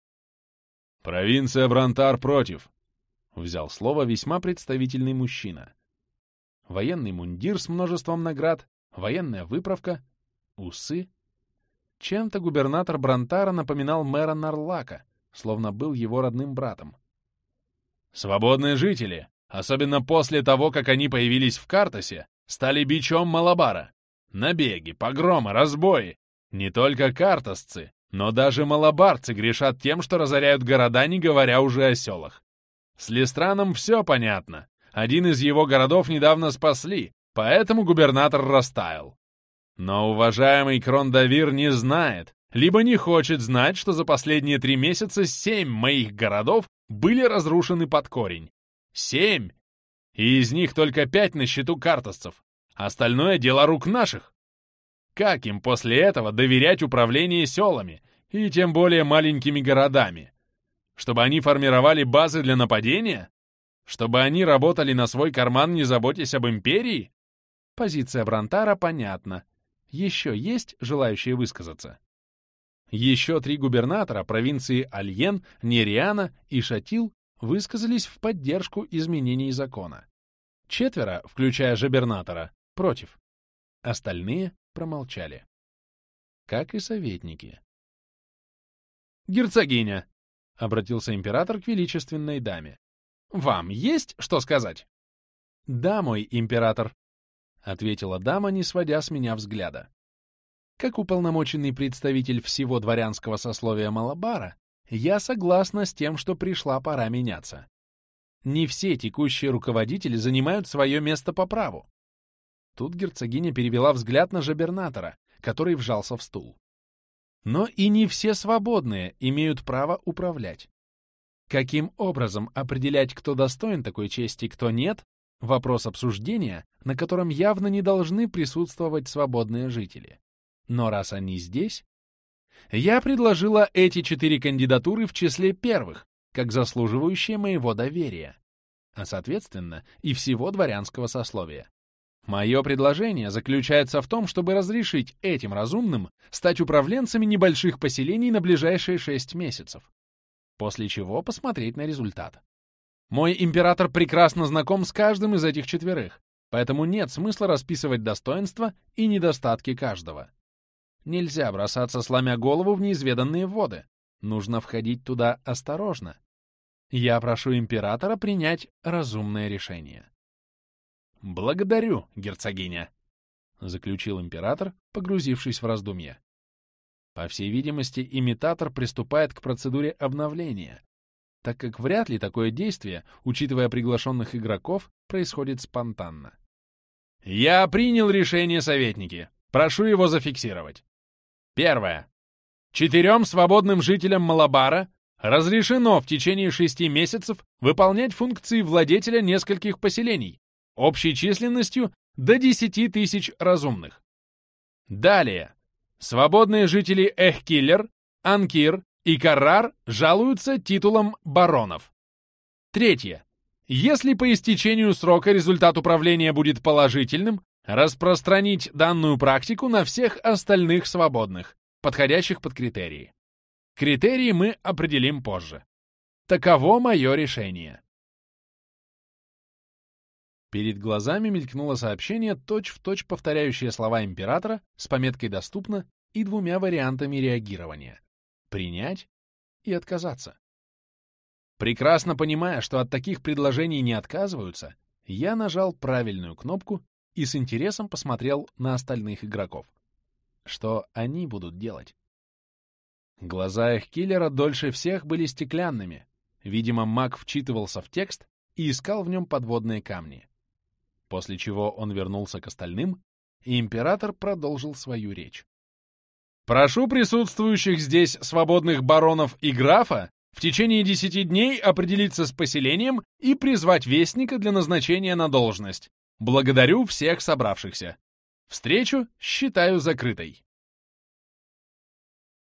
Провинция Бронтар против. Взял слово весьма представительный мужчина. Военный мундир с множеством наград, военная выправка, усы. Чем-то губернатор Бронтара напоминал мэра Нарлака, словно был его родным братом. Свободные жители, особенно после того, как они появились в Картасе, стали бичом Малабара. Набеги, погромы, разбои. Не только картасцы, но даже малабарцы грешат тем, что разоряют города, не говоря уже о селах. С Лестраном все понятно. Один из его городов недавно спасли, поэтому губернатор растаял. Но уважаемый Крондавир не знает, либо не хочет знать, что за последние 3 месяца 7 моих городов были разрушены под корень. 7! И из них только 5 на счету картасцев. Остальное дело рук наших. Как им после этого доверять управление селами, и тем более маленькими городами? Чтобы они формировали базы для нападения? Чтобы они работали на свой карман, не заботясь об империи? Позиция Бронтара понятна. Еще есть желающие высказаться? Еще 3 губернатора провинции Альен, Нериана и Шатил высказались в поддержку изменений закона. 4, включая жабернатора, против. Остальные промолчали. Как и советники. «Герцогиня!» — обратился император к величественной даме. «Вам есть что сказать?» «Да, мой император», — ответила дама, не сводя с меня взгляда. «Как уполномоченный представитель всего дворянского сословия Малабара, я согласна с тем, что пришла пора меняться. Не все текущие руководители занимают свое место по праву». Тут герцогиня перевела взгляд на жабернатора, который вжался в стул. «Но и не все свободные имеют право управлять. Каким образом определять, кто достоин такой чести, кто нет, вопрос обсуждения, на котором явно не должны присутствовать свободные жители. Но раз они здесь, я предложила эти 4 кандидатуры в числе первых, как заслуживающие моего доверия, а, соответственно, и всего дворянского сословия. Мое предложение заключается в том, чтобы разрешить этим разумным стать управленцами небольших поселений на ближайшие 6 месяцев. после чего посмотреть на результат. Мой император прекрасно знаком с каждым из этих четверых, поэтому нет смысла расписывать достоинства и недостатки каждого. Нельзя бросаться, сломя голову, в неизведанные воды. Нужно входить туда осторожно. Я прошу императора принять разумное решение. «Благодарю, герцогиня», — заключил император, погрузившись в раздумья. По всей видимости, имитатор приступает к процедуре обновления, так как вряд ли такое действие, учитывая приглашенных игроков, происходит спонтанно. «Я принял решение, советники. Прошу его зафиксировать. Первое. 4 свободным жителям Малабара разрешено в течение 6 месяцев выполнять функции владетеля нескольких поселений, общей численностью до 10 тысяч разумных. Далее. Свободные жители Эхкиллер, Анкир и Каррар жалуются титулом баронов. Третье. Если по истечению срока результат управления будет положительным, распространить данную практику на всех остальных свободных, подходящих под критерии. Критерии мы определим позже. Таково мое решение. Перед глазами мелькнуло сообщение, точь-в-точь повторяющее слова императора с пометкой «Доступно» и 2 вариантами реагирования — принять и отказаться. Прекрасно понимая, что от таких предложений не отказываются, я нажал правильную кнопку и с интересом посмотрел на остальных игроков. Что они будут делать? Глаза их киллера дольше всех были стеклянными. Видимо, маг вчитывался в текст и искал в нем подводные камни. После чего он вернулся к остальным, и император продолжил свою речь. «Прошу присутствующих здесь свободных баронов и графа в течение 10 дней определиться с поселением и призвать вестника для назначения на должность. Благодарю всех собравшихся. Встречу считаю закрытой».